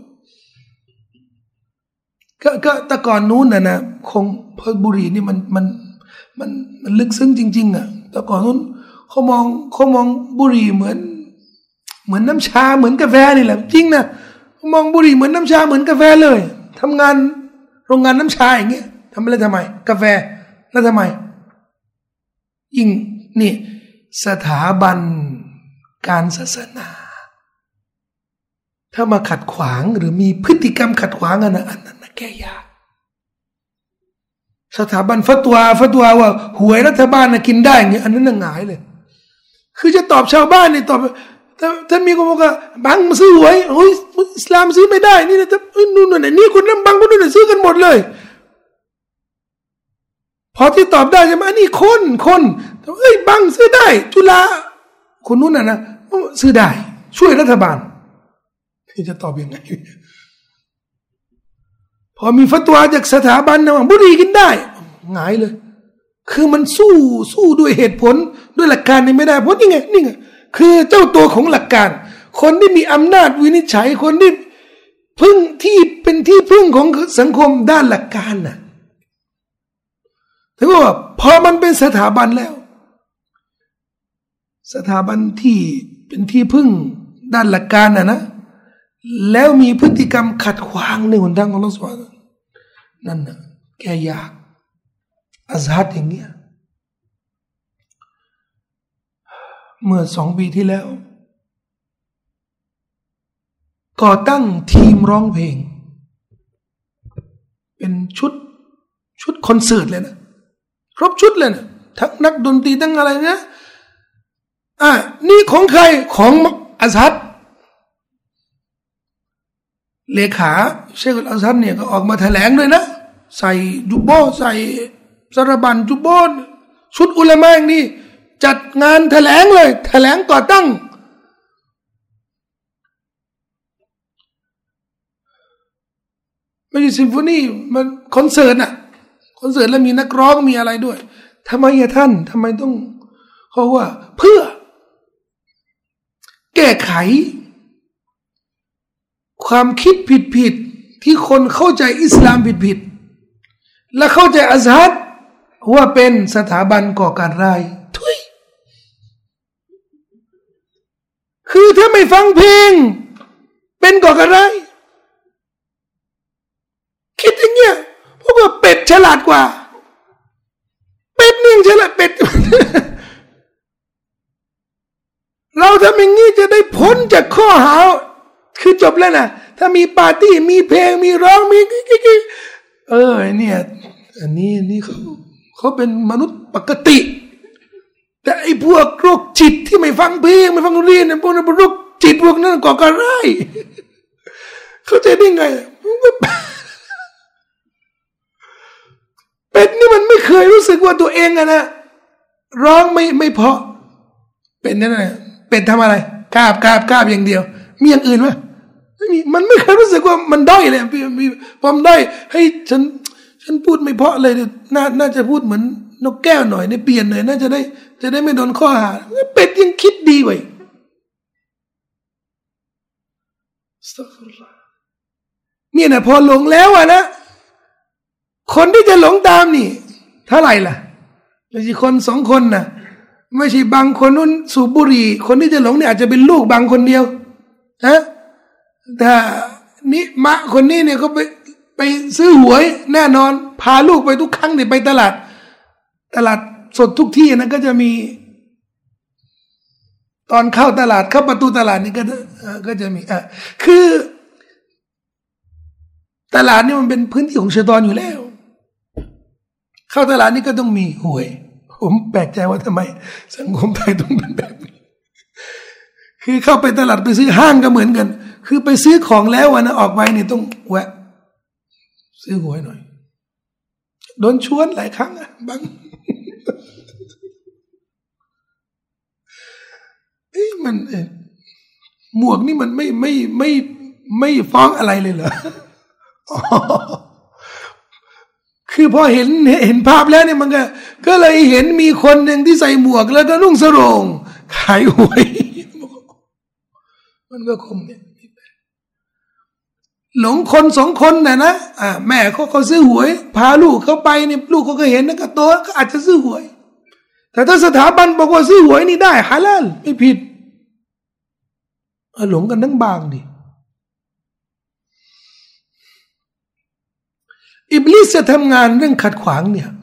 ก็แต่ก่อนนู้นนะคงเพราะบุหรี่นี่มันลึกซึ้งจริงๆแต่ก่อนนู้นเขามองบุหรี่เหมือนน้ำชาเหมือนกาแฟนี่แหละจริงนะมองบุหรี่เหมือนน้ำชาเหมือนกาแฟเลยทำงานโรงงานน้ำชาอย่างเงี้ยทำอะไรทำไมกาแฟแล้วทำไมยิ่งนี่สถาบันการศาสนาถ้ามาขัดขวางหรือมีพฤติกรรมขัดขวางอันนั้นแก้ยากสถาบันฟัตวาว่าหวยรัฐบาลกินได้อย่างเงี้ยอันนั้นหงายเลยคือจะตอบชาวบ้านนี่ตอบถ้ามีคนบอกว่าบังมาซื้อหวยโอ้ยอิสลามซื้อไม่ได้นี่นะแต่นู่นนี่คนนั้นบังคนนู้นซื้อกันหมดเลยพอที่ตอบได้ใช่ไหมนี่คนบังซื้อได้จุฬาคนนู้นนะซื้อได้ช่วยรัฐบาลจะตอบยังไงพอมีฟัตวาจากสถาบันนะว่าบุหรี่กินได้หงายเลยคือมันสู้ด้วยเหตุผลด้วยหลักการนี่ไม่ได้เพราะนี่ไงคือเจ้าตัวของหลักการคนที่มีอำนาจวินิจฉัยคนที่พึ่งที่เป็นที่พึ่งของสังคมด้านหลักการน่ะถือว่าพอมันเป็นสถาบันแล้วสถาบันที่เป็นที่พึ่งด้านหลักการนะแล้วมีพฤติกรรมขัดขวางในหนทางของอัลเลาะห์ซุบฮานะฮูวะตะอาลานั่นน่ะแก้ยากอัซฮัรอย่างเงี้ยเมื่อ2 ปีที่แล้วก่อตั้งทีมร้องเพลงเป็นชุดคอนเสิร์ตเลยนะครบชุดเลยนะทั้งนักดนตรีทั้งอะไรนะนี่ของใครของอัซฮัรเลขาเชคอัลอาซัดเนี่ยก็ออกมาแถลงด้วยนะใส่จุบโบใส่สารบัญจุบโบชุดอุลามะอย่างนี้จัดงานแถลงเลยแถลงก่อตั้งไม่ใช่ซิมโฟนีมันคอนเสิร์ตน่ะคอนเสิร์ตแล้วมีนักร้องมีอะไรด้วยทำไมอะท่านทำไมต้องเพราะว่าเพื่อแก้ไขความคิดผิดๆที่คนเข้าใจอิสลามผิดๆและเข้าใจอัซฮัรว่าเป็นสถาบันก่อการร้ายทุยคือถ้าไม่ฟังเพลงเป็นก่อการร้ายคิดอย่างเงี้ยเพราะว่าเป็ดฉลาดกว่าเป็ดนี่ฉลาดเป็ด เราทำอย่างนี้จะได้พ้นจากข้อหาคือจบแล้วนะถ้ามีปาร์ตี้มีเพลงมีร้องมีเนี่ยอันนี้เขาเป็นมนุษย์ปกติแต่ไอ้พวกโรคจิตที่ไม่ฟังเพลงไม่ฟังเรียนเนี่ยพวกนั้นเป็นโรคจิตพวกนั้นก่อการร้ายเข้าใจได้ไงเป็ดนี่มันไม่เคยรู้สึกว่าตัวเองอะนะร้องไม่เพราะเป็นนั่นแหละเป็ดทำอะไรกราบอย่างเดียวมีอย่างอื่นไหมไม่มีมันไม่เคยรู้สึกว่ามันด้อยเลยมีความด้อยให้ฉันพูดไม่เพราะเลยน่าจะพูดเหมือนนกแก้วหน่อยเปลี่ยนหน่อยน่าจะได้ไม่โดนข้อหาเป็ดยังคิดดีไว้เนี่ยนะพอหลงแล้วอะนะคนที่จะหลงตามนี่เท่าไหร่ล่ะไม่ใช่คนสองคนนะไม่ใช่บางคนนู้นสูบบุหรี่คนที่จะหลงเนี่ยอาจจะเป็นลูกบางคนเดียวนะแต่นี่มะคนนี้เนี่ยเขาไปซื้อหวยแน่นอนพาลูกไปทุกครั้งเนี่ยไปตลาดสดทุกที่นะก็จะมีตอนเข้าตลาดเข้าประตูตลาดนี่ก็จะมีคือตลาดนี่มันเป็นพื้นที่ของชัยฏอนอยู่แล้วเข้าตลาดนี่ก็ต้องมีหวยผมแปลกใจว่าทำไมสังคมไทยต้องเป็นแบบนี้คือเข้าไปตลาดไปซื้อห้างก็เหมือนกันคือไปซื้อของแล้วนะออกไปนี่ต้องแวะซื้อหวยหน่อยโดนชวนหลายครั้งบางมันหมวกนี่มันไม่ฟ้องอะไรเลยเหรอคือพอเห็นภาพแล้วเนี่ยมันก็เลยเห็นมีคนหนึ่งที่ใส่หมวกแล้วก็นุ่งสรงขายหวยมันก็คงเนี่ยหลงคนสองคนนะแม่เขาซื้อหวยพาลูกเขาไปเนี่ยลูกเขาก็เห็นนะก็โตก็อาจจะซื้อหวยแต่ถ้าสถาบันบอกว่าซื้อหวยนี่ได้ฮาลาลไม่ผิดหลงกันทั้งบางดิอิบลิสจะทำงานเรื่องขัดขวางเนี่ย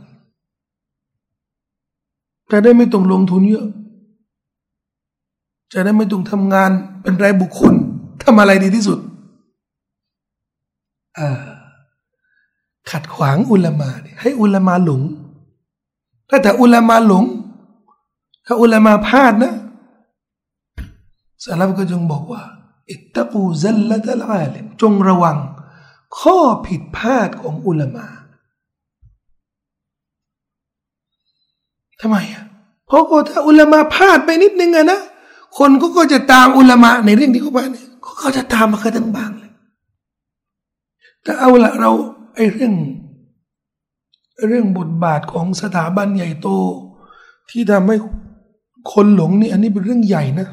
จะได้ไม่ต้องลงทุนเยอะจะได้ไม่ต้องทำงานเป็นรายบุคคลทำอะไรดีที่สุดขัดขวางอุลามะให้อุลามะหลงถ้าอุลามะหลงถ้าอุลามะพลาดนะซะลัฟก็จงบอกว่าอิตตะกูซัลลัตอัลอาลิมจงระวังข้อผิดพลาดของอุลามะทำไมเพราะถ้าอุลามะพลาดไปนิดนึงนะคนก็จะตามอุลามะในเรื่องที่เขาพลาดเนี่ยเขาจะตามมากันทั้งบางเลยแต่เอาละเราเรื่องบทบาทของสถาบันใหญ่โตที่ทำให้คนหลงนี่อันนี้เป็นเรื่องใหญ่นะ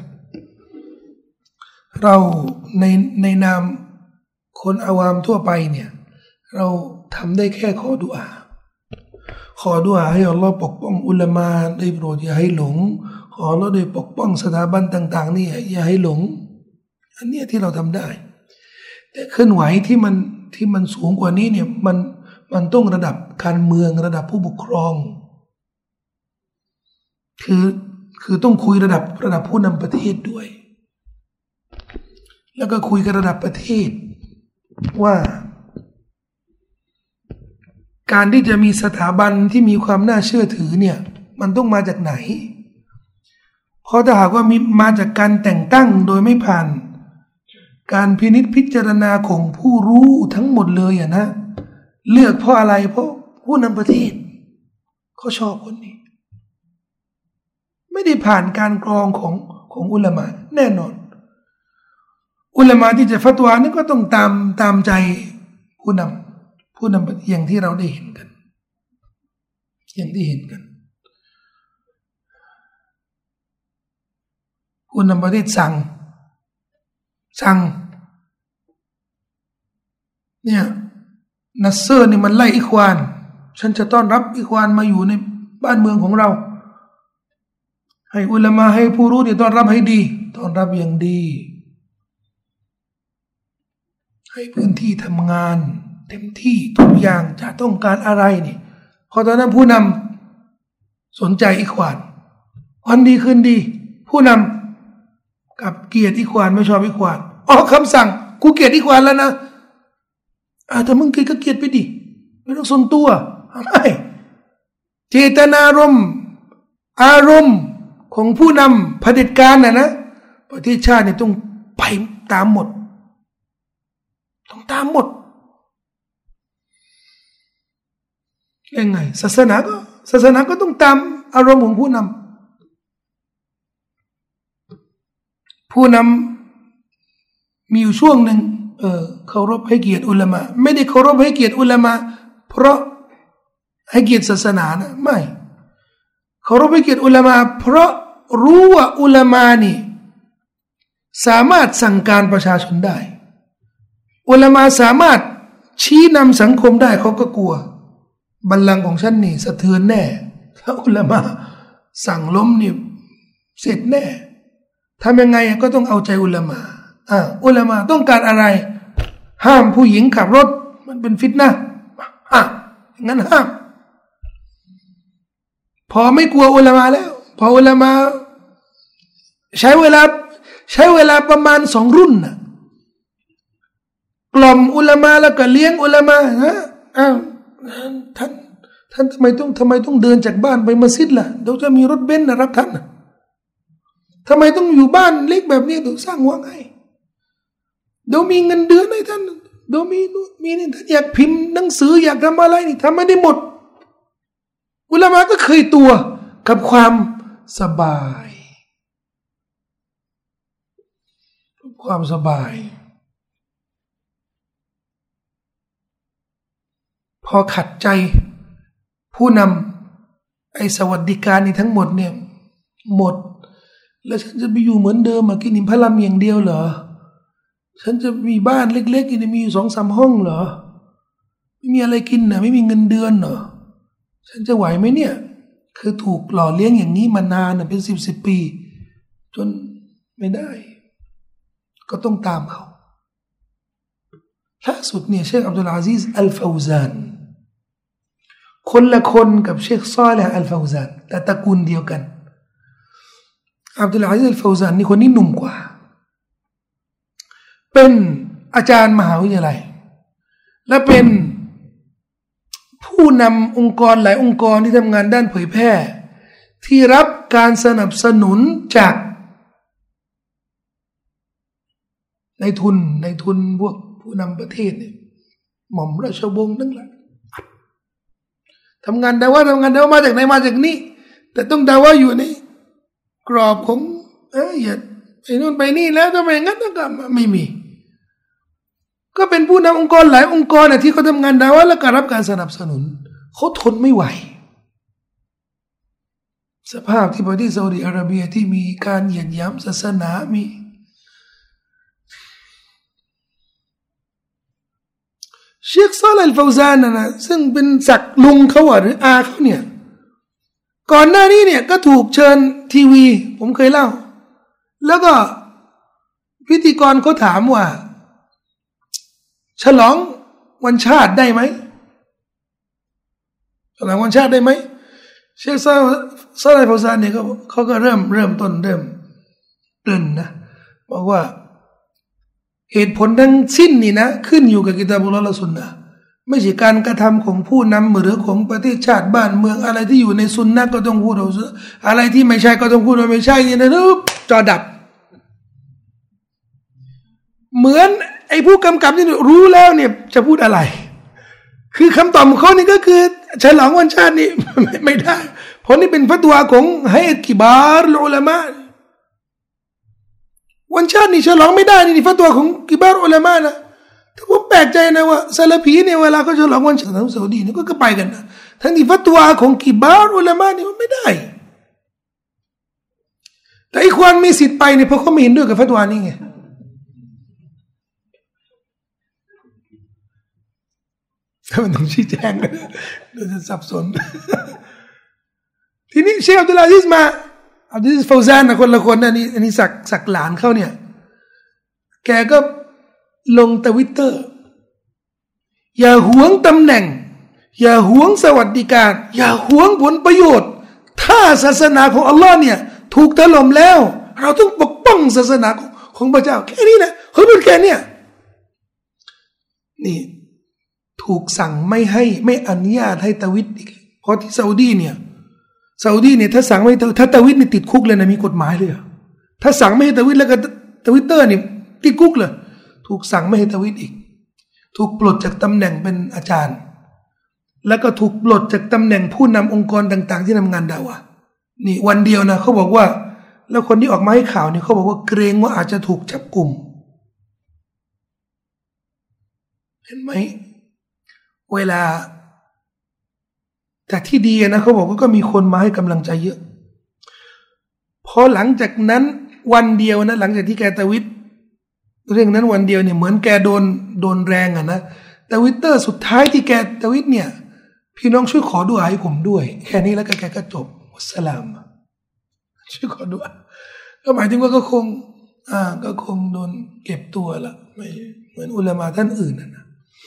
เราในนามคนอาวามทั่วไปเนี่ยเราทำได้แค่ขอดุอาให้อัลลอฮ์ปกป้องอุลามะได้โปรดอย่าให้หลงขออัลลอฮ์ได้ปกป้องสถาบันต่างๆนี่อย่าให้หลงอันนี้ที่เราทำได้แต่เคลื่อนไหวที่มันสูงกว่านี้เนี่ยมันต้องระดับการเมืองระดับผู้ปกครองคือต้องคุยระดับผู้นำประเทศด้วยแล้วก็คุยกันระดับประเทศว่าการที่จะมีสถาบันที่มีความน่าเชื่อถือเนี่ยมันต้องมาจากไหนเพราะถ้าหากว่ามาจากการแต่งตั้งโดยไม่ผ่านการพินิจพิจารณาของผู้รู้ทั้งหมดเลยนะเลือกเพราะอะไรเพราะผู้นำประเทศเขาชอบคนนี้ไม่ได้ผ่านการกรองของอุลามะแน่นอนอุลามะที่จะฟัตวานี่ก็ต้องตามใจผู้นำอย่างที่เราได้เห็นกันผู้นำประเทศสั่งเนี่ยนัสเซอร์นี่มันไล่อิควานฉันจะต้อนรับอิควานมาอยู่ในบ้านเมืองของเราให้อุลามะให้ผู้รู้นี่ต้อนรับให้ดีต้อนรับอย่างดีให้พื้นที่ทำงานเต็มที่ทุกอย่างจะต้องการอะไรนี่พอตอนนั้นผู้นำสนใจอิควานวันดีคืนดีผู้นำกับเกลียดอิควานไม่ชอบอิควานออกคำสั่งกูเกลียดอิควานแล้วนะแต่มึงเกลียดก็เกลียดไปดิไม่ต้องสนตัวไม่เจตนารมณ์อารมณ์ของผู้นำเผด็จการนะประเทศชาติเนี่ยต้องไปตามหมดต้องตามหมดยังไงศาสนาก็ต้องตามอารมณ์ของผู้นำมีอยู่ช่วงหนึ่งเคารพให้เกียรติอุลามะไม่ได้เคารพให้เกียรติอุลามะเพราะให้เกียรติศาสนานะไม่เคารพให้เกียรติอุลามะเพราะรู้ว่าอุลามะนี่สามารถสั่งการประชาชนได้อุลามะสามารถชี้นำสังคมได้เขาก็กลัวบัลลังก์ของฉันนี่สะเทือนแน่ถ้าอุลามะสั่งล้มนี่เสร็จแน่ทำยังไงก็ต้องเอาใจอุลามะอุลามะต้องการอะไรห้ามผู้หญิงขับรถมันเป็นฟิตนะงั้นห้ามพอไม่กลัวอุลามะแล้วพออุลามะใช้เวลาประมาณ2 รุ่นนะกล่อมอุลามะแล้วก็เลี้ยงอุลามะท่านทำไมต้องเดินจากบ้านไปมัสยิดล่ะเดี๋ยวจะมีรถเบนซ์รับท่านทำไมต้องอยู่บ้านเล็กแบบนี้เดี๋ยวสร้างวังให้เดี๋ยวมีเงินเดือนให้ท่านเดี๋ยวมีนี่ท่านอยากพิมพ์หนังสืออยากทำอะไรนี่ทำไม่ได้หมดอุลามะก็เคยตัวกับความสบายพอขัดใจผู้นำไอ้สวัสดิการนี่ทั้งหมดเนี่ยหมดแล้วฉันจะไปอยู่เหมือนเดิมกินอิ่มพลัมอย่างเดียวเหรอฉันจะมีบ้านเล็กๆนี่มีอยู่2-3 ห้องเหรอไม่มีอะไรกินนะไม่มีเงินเดือนเหรอฉันจะไหวไหมเนี่ยคือถูกหล่อเลี้ยงอย่างนี้มานานนะเป็น10 ปีจนไม่ได้ก็ต้องตามเขาล่าสุดเนี่ยเชคอับดุลอาซิซอัลฟาวซานคนละคนกับเชคซอลิห์อัลฟาวซานแต่ตระกูลเดียวกันอับดุลอาซิซอัลฟาวซานนี่คนนี้หนุ่มกว่าเป็นอาจารย์มหาวิทยาลัยและเป็นผู้นำองค์กรหลายองค์กรที่ทำงานด้านเผยแพร่ที่รับการสนับสนุนจากในทุนพวกผู้นำประเทศเนี่ยหม่อมราชวงศ์นั่นแหละทำงานดาวะมาจากไหนมาจากนี่แต่ต้องดาวะอยู่ในกรอบของอย่าไปนู่นไปนี่แล้วทำไมงั้นก็ไม่มีก็เป็นผู้นำองค์กรหลายองค์กรที่เขาทำงานดาวะแล้วก็รับการสนับสนุนเขาทนไม่ไหวสภาพที่ประเทศซาอุดิอาระเบียที่มีการเหยียดหยามศาสนามีเชคซอลิห์อัลฟาวซานนะซึ่งเป็นศักดิ์ลุงเขาหรืออาเขาเนี่ยก่อนหน้านี้เนี่ยก็ถูกเชิญทีวีผมเคยเล่าแล้วก็พิธีกรเขาถามว่าฉลองวันชาติได้ไหมฉลองวันชาติได้ไหมเชคซอลิห์อัลฟาวซานเนี่ยเขาก็เริ่มต้นเกริ่นนะบอกว่าเหตุผลทั้งสิ้นนี่นะขึ้นอยู่กับกิตาบุลลอฮ์และซุนนะห์ไม่ใช่การกระทำของผู้นำหรือของประเทศชาติบ้านเมืองอะไรที่อยู่ในซุนนะห์ก็ต้องพูดเอาอะไรที่ไม่ใช่ก็ต้องพูดว่าไม่ใช่นี่นะจอดับเหมือนไอ้ผู้กำกับนี่รู้แล้วเนี่ยจะพูดอะไรคือคำตอบของเขานี่ก็คือฉลองวันชาตินี่ไม่ได้เพราะนี่เป็นฟัตวาของให้กิบาร์อุลามะวันชาตินี่ฉลองไม่ได้นี่ฟัตวาของกิบาร์อุลามะนะถ้าผมแปลกใจนะว่าซาลาฟีเนี่ยเวลาเขาฉลองวันชาติของซาอุดีเนี่ยก็ไปกันนะทั้งที่ฟัตวาของกิบาร์อุลามะนี่มันไม่ได้แต่อีกคนมีสิทธิ์ไปเนี่ยเพราะเขาไม่เห็นด้วยกับฟัตวานี่ไงมันต้องชี้แจงกันเดี๋ยวจะสับสนทีนี้เชคอับดุลอาซิซมาอับดุลอาซิซฟาวซานนะคนละคนนะนี่อันนี้สักหลานเขาเนี่ยแกก็ลงทวิตเตอร์อย่าหวงตำแหน่งอย่าหวงสวัสดิการอย่าหวงผลประโยชน์ถ้าศาสนาของอัลลอฮ์เนี่ยถูกถล่มแล้วเราต้องปกป้องศาสนาของพระเจ้าแค่นี้นะเขาพูดแค่นี้นี่ถูกสั่งไม่อนุญาตให้ตะวิดอีกเพราะที่ซาอุดีเนี่ยถ้าสั่งไม่ถ้าตะวิดนี่ติดคุกเลยนะมีกฎหมายเลยถ้าสั่งไม่ให้ตะวิดแล้วก็ทวิตเตอร์นี่ติดคุกเลยถูกสั่งไม่ให้ตะวิดอีกถูกปลดจากตำแหน่งเป็นอาจารย์แล้วก็ถูกปลดจากตำแหน่งผู้นำองค์กรต่างๆที่ทำงานดาวะนี่วันเดียวนะเขาบอกว่าแล้วคนที่ออกมาให้ข่าวเนี่ยเขาบอกว่าเกรงว่าอาจจะถูกจับกุมเห็นไหมเวลาแต่ที่ดีนะเขาบอกว่าก็มีคนมาให้กำลังใจเยอะพอหลังจากนั้นวันเดียวนะหลังจากที่แกตะวิดเรื่องนั้นวันเดียวเนี่ยเหมือนแกโดนแรงอ่ะนะทวิตเตอร์สุดท้ายที่แกตะวิดเนี่ยพี่น้องช่วยขอดุอาให้ผมด้วยแค่นี้แล้วแกก็จบอัสสลามช่วยขอดุอาก็หมายถึงว่าก็คงโดนเก็บตัวละไม่เหมือนอุลามะท่านอื่นนะ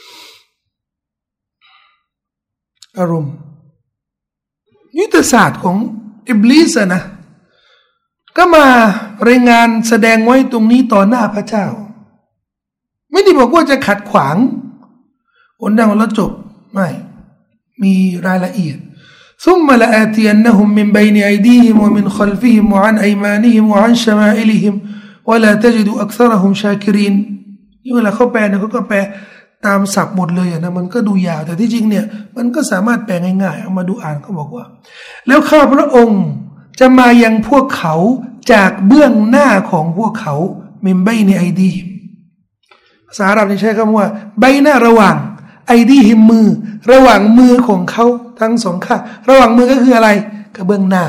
อารมณ์ยุทธศาสตร์ของอิบลิสนะก็มารายงานแสดงไว้ตรงนี้ต่อหน้าพระเจ้าไม่ได้บอกว่าจะขัดขวางอนดังแล้วจบไม่มีรายละเอียดثم لآتينهم من بين أيديهم ومن خلفهم وعن أيمانهم وعن شمائلهم ولا تجد أكثرهم شاكرين นี่เวลาเขาแปลเนี่ยเขาก็แปลตามศัพท์หมดเลยนะมันก็ดูยาวแต่ที่จริงเนี่ยมันก็สามารถแปลง่ายๆเอามาดูอ่านเขาบอกว่าแล้วข้าพระองค์จะมายังพวกเขาจากเบื้องหน้าของพวกเขามิมไบในไอดีภาษาอาหรับนี่ใช้คำว่าใบหน้าระหว่างไอดีหิมมือระหว่างมือของเขาทั้งสองข้างระหว่างมือก็คืออะไรก็เบื้องหน้า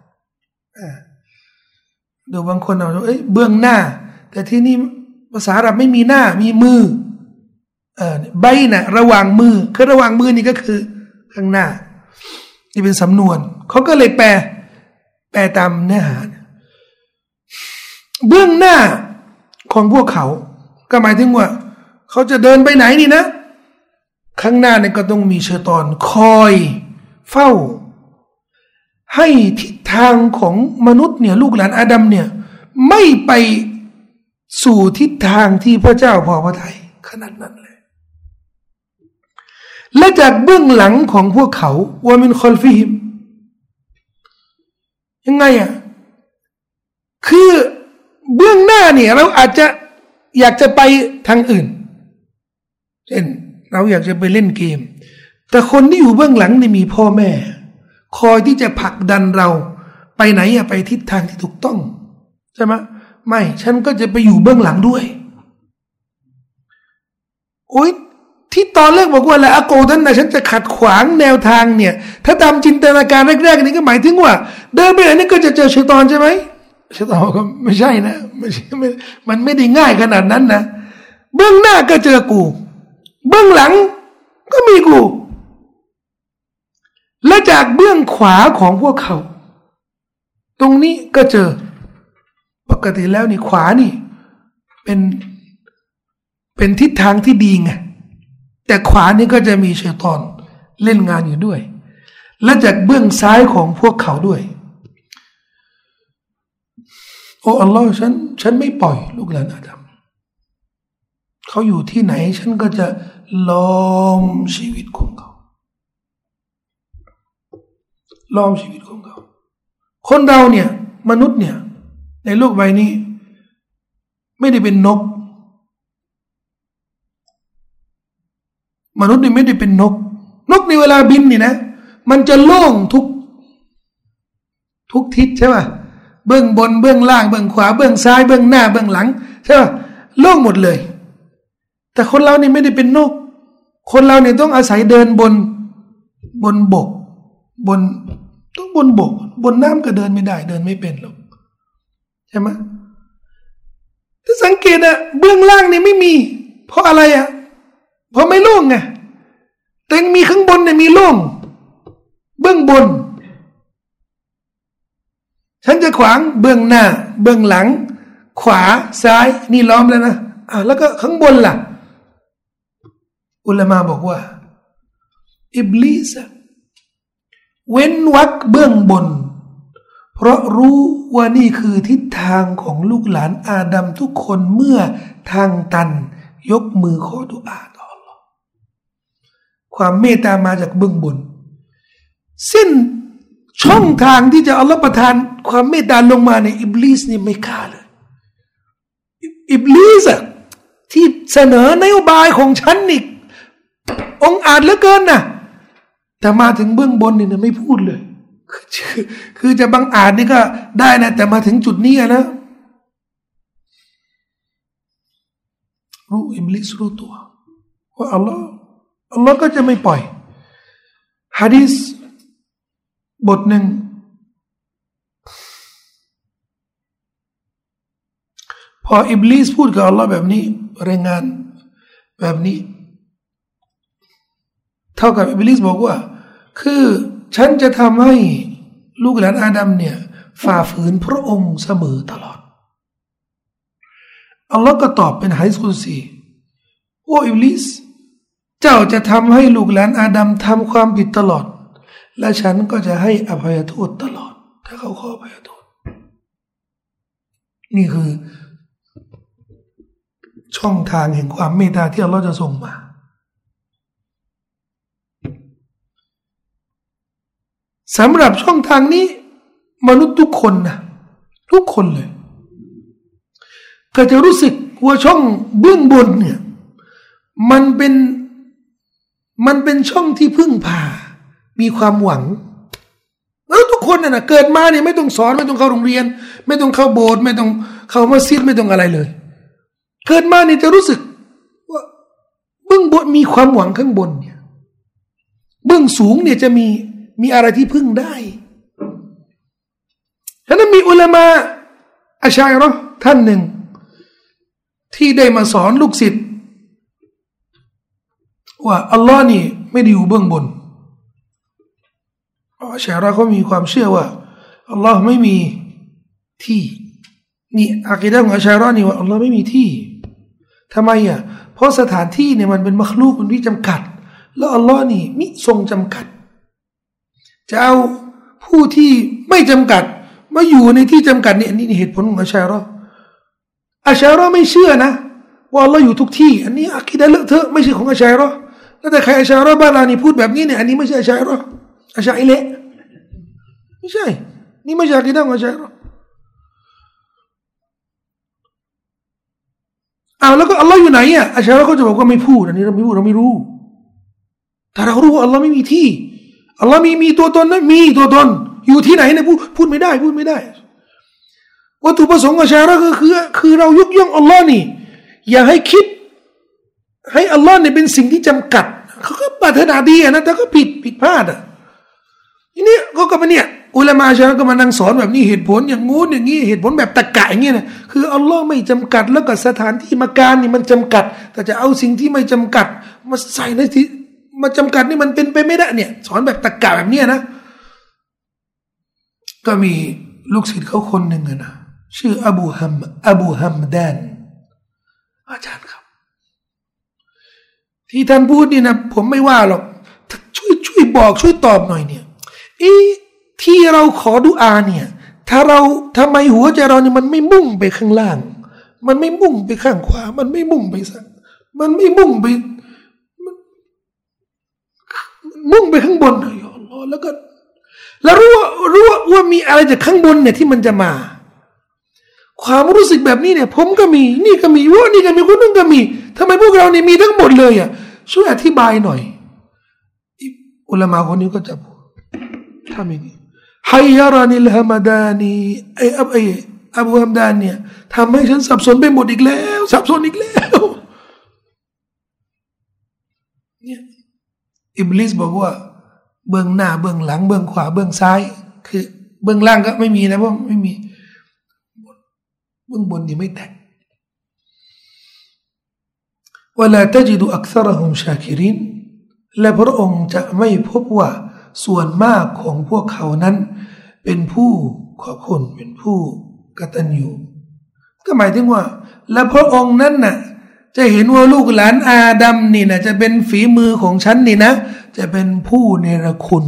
เดี๋ยวบางคนเอาเบื้องหน้าแต่ที่นี่ภาษาอาหรับไม่มีหน้ามีมือใบน่ะระหว่างมือคือระหว่างมือนี่ก็คือข้างหน้านี่เป็นสำนวนเขาก็เลยแปลตามเนื้อหาเบื้องหน้าของพวกเขาก็หมายถึงว่าเขาจะเดินไปไหนนี่นะข้างหน้าเนี่ยก็ต้องมีชัยฏอนคอยเฝ้าให้ทิศทางของมนุษย์เนี่ยลูกหลานอาดัมเนี่ยไม่ไปสู่ทิศทางที่พระเจ้าพอพระทัยขนาดนั้นเลยและจากเบื้องหลังของพวกเขาว่ามินคอลฟิฮิมยังไงอ่ะคือเบื้องหน้าเนี่ยเราอาจจะอยากจะไปทางอื่นเช่นเราอยากจะไปเล่นเกมแต่คนที่อยู่เบื้องหลังนี่มีพ่อแม่คอยที่จะผลักดันเราไปไหนอะไปทิศทางที่ถูกต้องใช่ไหมไม่ฉันก็จะไปอยู่เบื้องหลังด้วยโอ๊ยที่ตอนแรกบอกว่าละอะโกดันนะฉันจะขัดขวางแนวทางเนี่ยถ้าตามจินตนาการแรกๆนี่ก็หมายถึงว่าเดินไปไหนนี่ก็จะเจอชัยฏอนใช่ไหมชัยฏอนก็ไม่ใช่นะมันไม่ได้ง่ายขนาดนั้นนะเบื้องหน้าก็เจอกูเบื้องหลังก็มีกูและจากเบื้องขวาของพวกเขาตรงนี้ก็เจอปกติแล้วนี่ขวานี่เป็นทิศทางที่ดีไงแต่ขวานี่ก็จะมีชัยฏอนเล่นงานอยู่ด้วยและจากเบื้องซ้ายของพวกเขาด้วยโอ้อัลลอฮ์ฉันไม่ปล่อยลูกหลานอาดัมเขาอยู่ที่ไหนฉันก็จะล้อมชีวิตของเขาล้อมชีวิตของเขาคนเราเนี่ยมนุษย์เนี่ยในโลกใบนี้ไม่ได้เป็นนกมนุษย์นี่ไม่ได้เป็นนกในเวลาบินนี่นะมันจะโล่งทุกทิศใช่ป่ะเบื้องบนเบื้องล่างเบื้องขวาเบื้องซ้ายเบื้องหน้าเบื้องหลังใช่ป่ะโล่งหมดเลยแต่คนเรานี่ไม่ได้เป็นนกคนเราเนี่ยต้องอาศัยเดินบนบกต้องบนบกบนน้ำก็เดินไม่ได้เดินไม่เป็นหรอกใช่ไหมถ้าสังเกตอะเบื้องล่างนี่ไม่มีเพราะอะไรอะเพราะไม่โล่งไงแต่มีข้างบนเนี่ยมีโล่งเบื้องบนฉันจะขวางเบื้องหน้าเบื้องหลังขวาซ้ายนี่ล้อมแล้วนะแล้วก็ข้างบนล่ะอุลามะบอกว่าอิบลิสเว้นวรรคเบื้องบนเพราะรู้ว่านี่คือทิศทางของลูกหลานอาดัมทุกคนเมื่อทางตันยกมือขอดุอาต่ออัลเลาะห์ความเมตตามาจากเบื้องบนสิ้นช่องทางที่จะอัลเลาะห์ประทานความเมตตาลงมาในอิบลิสนี่ไม่กล้าเลยอิบลิสที่เสนอนโยบายของฉันนี่องอาจเหลือเกินนะแต่มาถึงเบื้องบนนี่ไม่พูดเลยคือจะบังอาจนี่ก็ได้นะแต่มาถึงจุดนี้นะรู้อิบลิสรู้ตัวว่าอัลลอฮ์ก็จะไม่ปล่อยหะดีษบทหนึ่งพออิบลิสพูดกับอัลลอฮ์แบบนี้รายงานแบบนี้เท่ากับอิบลิสบอกว่าคือฉันจะทำให้ลูกหลานอาดัมเนี่ยฝ่าฝืนพระองค์เสมอตลอดอัลลอฮ์ก็ตอบเป็นหะดีษกุดซีโอ้อิบลิสเจ้าจะทำให้ลูกหลานอาดัมทำความผิดตลอดและฉันก็จะให้อภัยโทษตลอดถ้าเขาขออภัยโทษนี่คือช่องทางแห่งความเมตตาที่อัลลอฮ์จะส่งมาสำหรับช่องทางนี้มนุษย์ทุกคนนะทุกคนเลยก็จะรู้สึกว่าช่องเบื้องบนเนี่ยมันเป็นช่องที่พึ่งพามีความหวังแล้วทุกคนน่ะเกิดมาเนี่ยไม่ต้องสอนไม่ต้องเข้าโรงเรียนไม่ต้องเข้าโบสถ์ไม่ต้องเข้ามัสยิดไม่ต้องอะไรเลยเกิดมาเนี่ยจะรู้สึกว่าเบื้องบนมีความหวังข้างบนเนี่ยเบื้องสูงเนี่ยจะมีอะไรที่พึ่งได้ฉะนั้นมีอุลามะอัชชัยเราะห์ท่านหนึ่งที่ได้มาสอนลูกศิษย์ว่าอัลลอฮ์นี่ไม่ได้อยู่เบื้องบนอัชชัยเราะห์เขามีความเชื่อว่าอัลลอฮ์ไม่มีที่นี่อะกีดะห์ของอัชชัยเราะห์นี่ว่าอัลลอฮ์ไม่มีที่ทำไมเพราะสถานที่เนี่ยมันเป็นมัคลูกมันที่จำกัดแล้วอัลลอฮ์นี่มิทรงจำกัดจะเอาผู้ที่ไม่จำกัดมาอยู่ในที่จำกัดเนี่ยนี่เหตุผลของอัชชัยเราะห์ไม่เชื่อนะว่าอัลลอฮ์อยู่ทุกที่อันนี้อะกีดะห์เลอะเทอะไม่ใช่ของอัชชัยเราะห์แล้วแต่ใครอัชชัยเราะห์บ้านเรานี่พูดแบบนี้เนี่ยอันนี้ไม่ใช่อัชชัยเราะห์อัชชัยเละไม่ใช่นี่ไม่ใช่อะกีดะห์ของอัชชัยเราะห์แล้วก็อัลลอฮ์อยู่ไหนอัชชัยเราะห์ก็จะบอกว่าไม่พูดอันนี้เราไม่พูดเราไม่รู้แต่เรารู้ว่าอัลลอฮ์ไม่มีที่อัลลอฮ์มีตัวตนนะมีตัวตนอยู่ที่ไหนเนี่ยพูดไม่ได้วัตถุประสงค์ของอัชชัยเราะห์ก็คือเรายกย่องอัลลอฮ์นี่อย่าให้คิดให้อัลลอฮ์เนี่ยเป็นสิ่งที่จำกัดเขาก็ปรารถนาดีนะแต่ก็ผิดพลาดทีนี้ก็มาเนี่ยอุลามะอัชชัยเราะห์ก็มานั่งสอนแบบนี้เหตุผลอย่างงู้นอย่างนี้เหตุผลแบบตะกะอย่างเงี้ยนะคืออัลลอฮ์ไม่จำกัดแล้วก็สถานที่มาการนี่มันจำกัดแต่จะเอาสิ่งที่ไม่จำกัดมาใส่ในที่มาจำกัดนี่มันเป็นไปไม่ได้เนี่ยสอนแบบตะกะแบบนี้นะก็มีลูกศิษย์เขาคนหนึ่งนะชื่ออบูฮัมดานอาจารย์ครับที่ท่านพูดนี่นะผมไม่ว่าหรอกช่วยบอกช่วยตอบหน่อยเนี่ยที่เราขอดุอาเนี่ยทำไมหัวใจเราเนี่ยมันไม่มุ่งไปข้างล่างมันไม่มุ่งไปข้างขวามันไม่มุ่งไปซ้ายมันไม่มุ่งไปมุ่งไปข้างบนอย่าอัลลอฮ์แล้วรู้ว่ามีอะไรจากข้างบนเนี่ยที่มันจะมาความรู้สึกแบบนี้เนี่ยผมก็มีนี่ก็มีว่านี่ก็มีคนนึงก็มีทำไมพวกเราเนี่ยมีทั้งหมดเลยช่วยอธิบายหน่อยอุลามะคนนี้ก็จะทำอย่างนี้ฮัยยารานิลฮามาดานีอบูฮัมดานเนี่ยทำให้ฉันสับสนไปหมดอีกแล้วสับสนอีกแล้วเนี่ยอิบลิสบอกว่าเบื้องหน้าเบื้องหลังเบื้องขวาเบื้องซ้ายคือเบื้องล่างก็ไม่มีนะเพราะไม่มีเบื้องบนนี่ไม่แตกวะลาตะจิดุอักษรฮุมชาคิรินและพระองค์จะไม่พบว่าส่วนมากของพวกเขานั้นเป็นผู้ขอบคุณเป็นผู้กตัญญูก็หมายถึงว่าและพระองค์นั้นน่ะจะเห็นว่าลูกหลานอาดัมนี่นะจะเป็นฝีมือของฉันนี่นะจะเป็นผู้เนรคุณ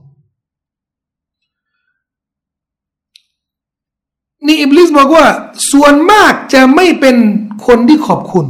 นี่อิบลิสบอกว่าส่วนมากจะไม่เป็นคนที่ขอบคุณ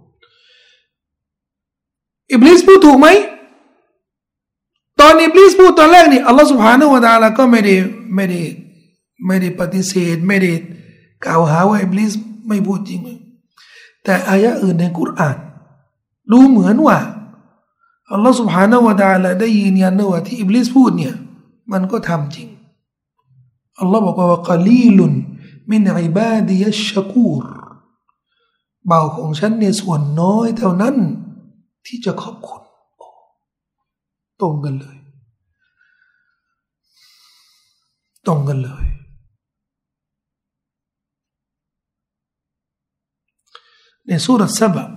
อิบลิสพูดถูกไหมตอนอิบลิสพูดตอนแรกนี่อัลลอฮฺ سبحانه และ تعالى ก็ไม่ได้ปฏิเสธไม่ได้กล่าวหาว่าอิบลิสไม่พูดจริงแต่อายะอื่นในกุรอานดูเหมือนว่าอัลลอฮฺ سبحانه และ تعالى ได้ยืนยันว่าที่อิบลิสพูดเนี่ยมันก็ทำจริงอัลลอฮฺบอกว่ากะลีลุนมินอิบาดิยัชชะกูรเบาของฉันเนี่ยส่วนน้อยเท่านั้นที่จะขอบคุณตรงกันเลยในซูเราะห์ซะบะ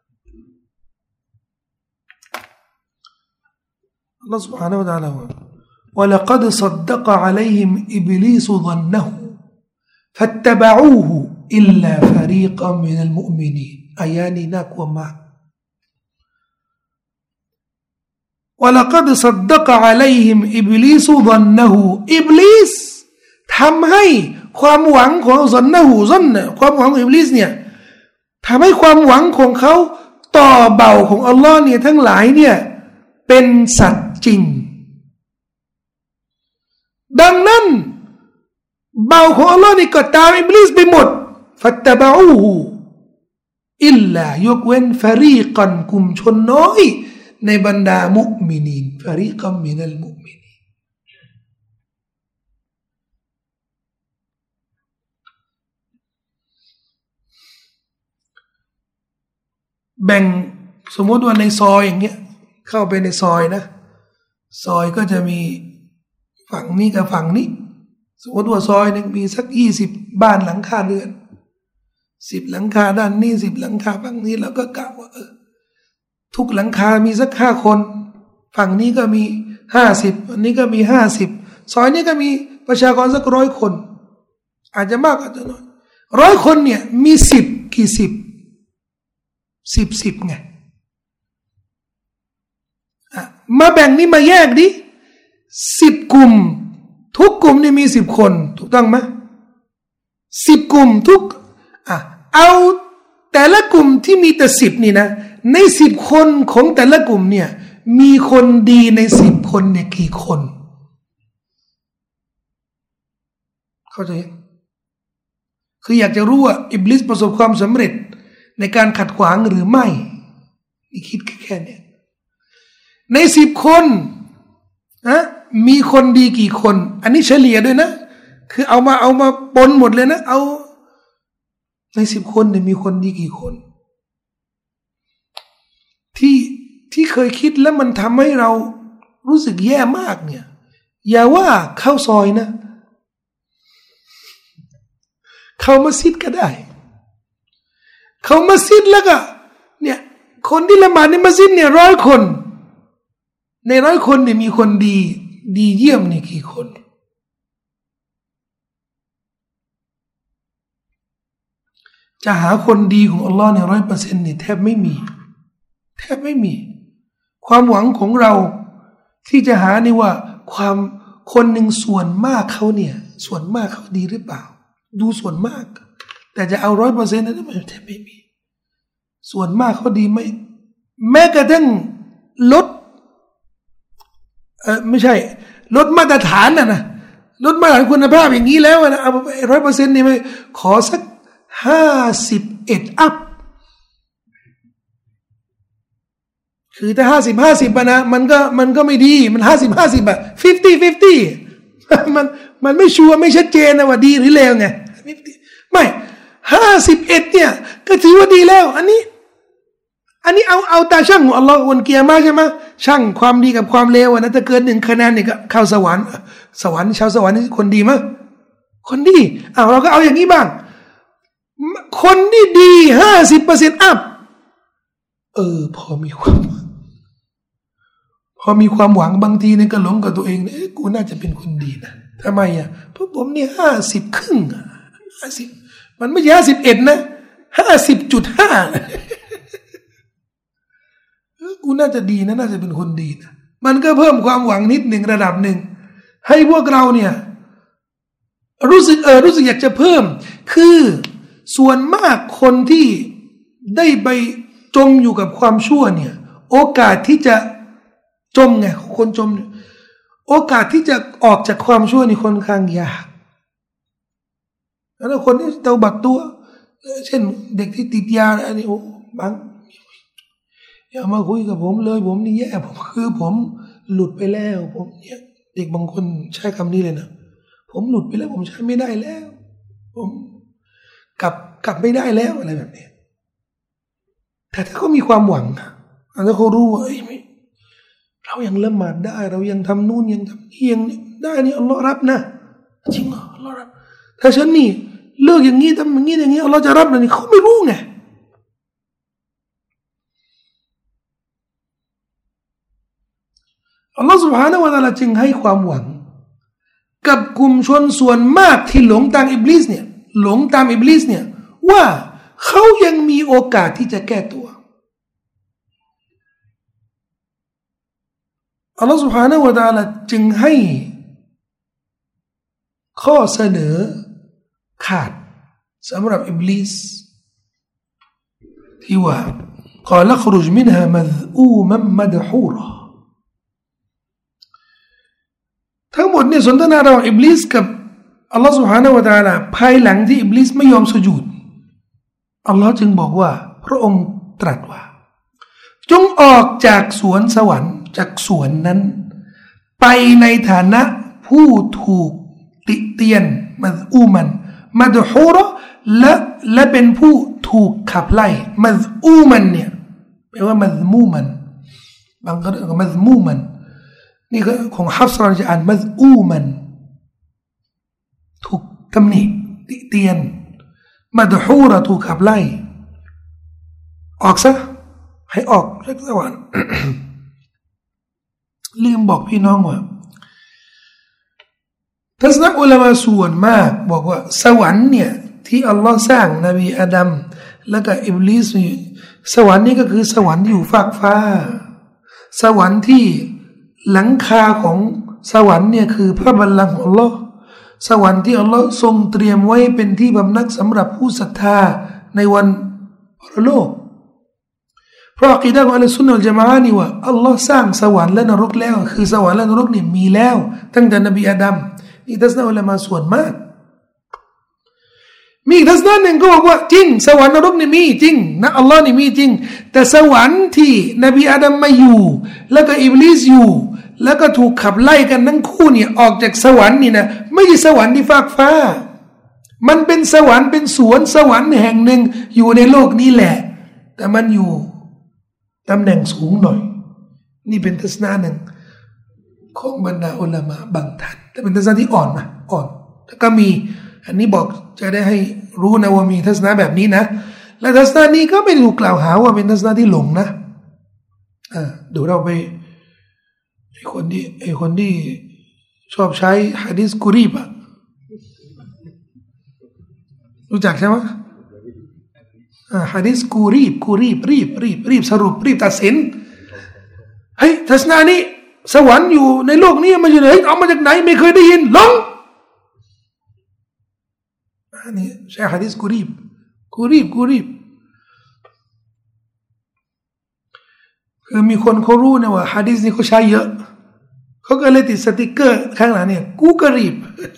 อัลลอฮฺ سبحانه และ تعالى ولقد صدق عليهم إبليس ظنه فاتبعوه إلا فريقا من المؤمنين อายะนี้น่ากลัวมากولقد صدق عليهم إبليس ظنه อิบลิสทำให้ความหวังของความหวังของอิบลิสเนี่ยทำให้ความหวังของเขาต่อเบาของอัลลอฮ์เนี่ยทั้งหลายเนี่ยเป็นสัตย์จริงดังนั้นเบาของอัลลอฮ์นี่ก็ตามอิบลิสไปหมดฟัตตะบะอูฮูอิลลายกเว้นฟะรีกันกลุ่มชนน้อยในบรรดามุมินีนฟะรีกัมมินัลมุมินีนแบ่งสมมติว่าในซอยอย่างเงี้ยเข้าไปในซอยนะซอยก็จะมีฝั่งนี้กับฝั่งนี้สมมติว่าซอยนึงมีสัก20บ้านหลังคาเรือน10หลังคาด้านนี้10หลังคาฝั่งนี้แล้วก็กะว่าทุกหลังคามีสัก5คนฝั่งนี้ก็มี50อันนี้ก็มี50ซอยนี้ก็มีประชากรสัก100คนอาจจะมากอาจจะน้อย100คนเนี่ยมี10กี่10ไงมาแบ่งนี่มาแยกดิ10กลุ่มทุกกลุ่มนี่มี10คนถูกต้องไหม10กลุ่มทุกเอาแต่ละกลุ่มที่มีแต่10นี่นะใน10คนของแต่ละกลุ่มเนี่ยมีคนดีใน10คนเนี่ยกี่คนเข้าใจคืออยากจะรู้ว่าอิบลิสประสบความสำเร็จในการขัดขวางหรือไม่นี่คิดแค่นี้ใน10คนมีคนดีกี่คนอันนี้เฉลี่ยด้วยนะคือเอามาปนหมดเลยนะเอาใน10คนเนี่ยมีคนดีกี่คนที่เคยคิดแล้วมันทำให้เรารู้สึกแย่มากเนี่ยอย่าว่าเข้าซอยนะเข้ามัสยิดก็ได้เข้ามัสยิดแล้วก็เนี่ยคนที่ละหมาดในมัสยิดเนี่ย100คนใน100คนเนี่ยมีคนดีเยี่ยมนี่กี่คนจะหาคนดีของอัลลอฮ์ใน100%นี่แทบไม่มีความหวังของเราที่จะหานี่ว่าความคนหนึ่งส่วนมากเขาเนี่ยส่วนมากเขาดีหรือเปล่าดูส่วนมากแต่จะเอา100%นั้นแทบไม่มีส่วนมากเขาดีไม่แม้กระทั่งลดไม่ใช่ลดมาตรฐานนะลดมาตรฐานคุณภาพอย่างนี้แล้วนะเอา100%นี่ไม่ขอสัก51อัพคือถ้า50นะมันก็ไม่ดีมัน505050 มันไม่ชัวร์ไม่ชัดเจนนะว่าดีหรือเลวไงไม่51เนี่ยก็ถือว่าดีแล้วอันนี้เอาตาช่างของอัลลอฮ์วันเกียร์มาใช่ไหมช่างความดีกับความเลวนะถ้าเกิน1 คะแนนเนี่ยก็เข้าสวรรค์ชาวสวรรค์นี่คนดีมั้ยคนดีเราก็เอาอย่างนี้บ้างคนที่ดี 50% อัพพอมีความหวังบางทีเนี่ยก็หลงกับตัวเองเนี่ยกูน่าจะเป็นคนดีนะทำไมเพราะผมเนี่ย50 ครึ่ง50มันไม่ใช่51นะ50.5กูน่าจะดีนะน่าจะเป็นคนดีนะมันก็เพิ่มความหวังนิดหนึ่งระดับหนึ่งให้พวกเราเนี่ยรู้สึกอยากจะเพิ่มคือส่วนมากคนที่ได้ไปจมอยู่กับความชั่วเนี่ยโอกาสที่จะจมไงคนจมเนี่ยโอกาสที่จะออกจากความชั่วนี่ค่อนข้างยากแล้วคนที่เตาบัตตัวเช่นเด็กที่ติดยาอันนี้โอ้บางอย่ามาคุยกับผมเลยผมนี่แย่ผมหลุดไปแล้วผมเนี่ยเด็กบางคนใช้คำนี้เลยนะผมหลุดไปแล้วผมใช้ไม่ได้แล้วผมกลับไม่ได้แล้วอะไรแบบนี้แต่ถ้าเขามีความหวังถ้าเขารู้ว่าเรายังละหมาดได้เรายังทำนู่นยังทำนี่ยังได้นี่อัลลอฮ์รับนะจริงเหรออัลลอฮ์รับถ้าฉันนี่เลิกอย่างนี้ทำอย่างนี้อัลลอฮ์จะรับนี่เขาไม่รู้ไงอัลลอฮ์ سبحانه และ تعالى จึงให้ความหวังกับกลุ่มชนส่วนมากที่หลงตามอิบลิสเนี่ยว่าเขายังมีโอกาสที่จะแก้ตัวอัลลอฮ์ سبحانه และ تعالى จึงให้ข้อเสนอขาดสำหรับอิบลิสที่ว่า قال اخرج منها مذءوما مدحورا ทั้งหมดเนี่ยสนทนาระหว่างอิบลิสกับอัลลอฮ์ سبحانه และ تعالى ภายหลังที่อิบลิสไม่ยอมสุญูดอัลลอฮ์จึงบอกว่าพระองค์ตรัสว่าจงออกจากสวนสวรรค์จากสวนนั้นไปในฐานะผู้ถูกติเตียนมัซอูมันมัดฮูรและเป็นผู้ถูกขับไล่มัซอูมันเนี่ยแปลว่ามัซมูมันบางคนก็มัซมูมันนี่ก็ของฮัฟซ์จะอ่านมัซอูมันถูกตำหนิติเตียนมัดฮูรถูกขับไล่ออกซะให้ออกจากสวรรค์ ลืมบอกพี่น้องว่าทัศนะอุลามะส่วนมากบอกว่าสวรรค์เนี่ยที่อัลลอฮ์สร้างนบีอาดัมแล้วก็อิบลิสสวรรค์นี่ก็คือสวรรค์ที่อยู่ฟากฟ้าสวรรค์ที่หลังคาของสวรรค์เนี่ยคือพระบัลลังก์ของอัลลอฮ์สวรรค์ที่อัลลอฮ์ทรงเตรียมไว้เป็นที่บำนักสำหรับผู้ศรัทธาในวันปรโลกเพราะอะกีดะห์ของอัลลอฮ์ซุนนะวัลญะมาอะห์นี่ว่าอัลลอฮ์สร้างสวรรค์และนรกแล้วคือสวรรค์และนรกนี่มีแล้วตั้งแต่นบีอาดัมนี่ทัศนะอุลามะส่วนมากมีทัศนะหนึ่งก็บอกว่าจริงสวรรค์นรกนี่มีจริงนะอัลลอฮ์นี่มีจริงแต่สวรรค์ที่นบีอาดัมมาอยู่แล้วก็อิบลิสอยู่แล้วก็ถูกขับไล่กันทั้งคู่เนี่ยออกจากสวรรค์นี่นะไม่ใช่สวรรค์ที่ฟากฟ้ามันเป็นสวรรค์เป็นสวนสวรรค์แห่งหนึ่งอยู่ในโลกนี้แหละแต่มันอยู่ตำแหน่งสูงหน่อยนี่เป็นทัศนะหนึ่งของบรรดาอุลามะบางท่านแต่เป็นทัศนะที่อ่อนแล้วก็มีอันนี้บอกจะได้ให้รู้นะว่ามีทัศนะแบบนี้นะและทัศนะนี้ก็ไม่ถูกกล่าวหาว่าเป็นทัศนะที่หลงนะดูเราไปไอ้คนที่ชอบใช้หะดีษกุรีบรู้จักใช่ไหมหะดีษกุรีบสรุปรีบตัดสินเฮ้ยทัศนะนี้สวรรค์อยู่ในโลกนี้มาจากไหนเอามาจากไหนไม่เคยได้ยินลองอันนี้ใช้หะดีษกุรีบคือมีคนเขารู้นะว่าหะดีษนี้เขาใช้เยอะเขาก็เลยติดสติกเกอร์ข้างหลังเนี่ยกูกรีบ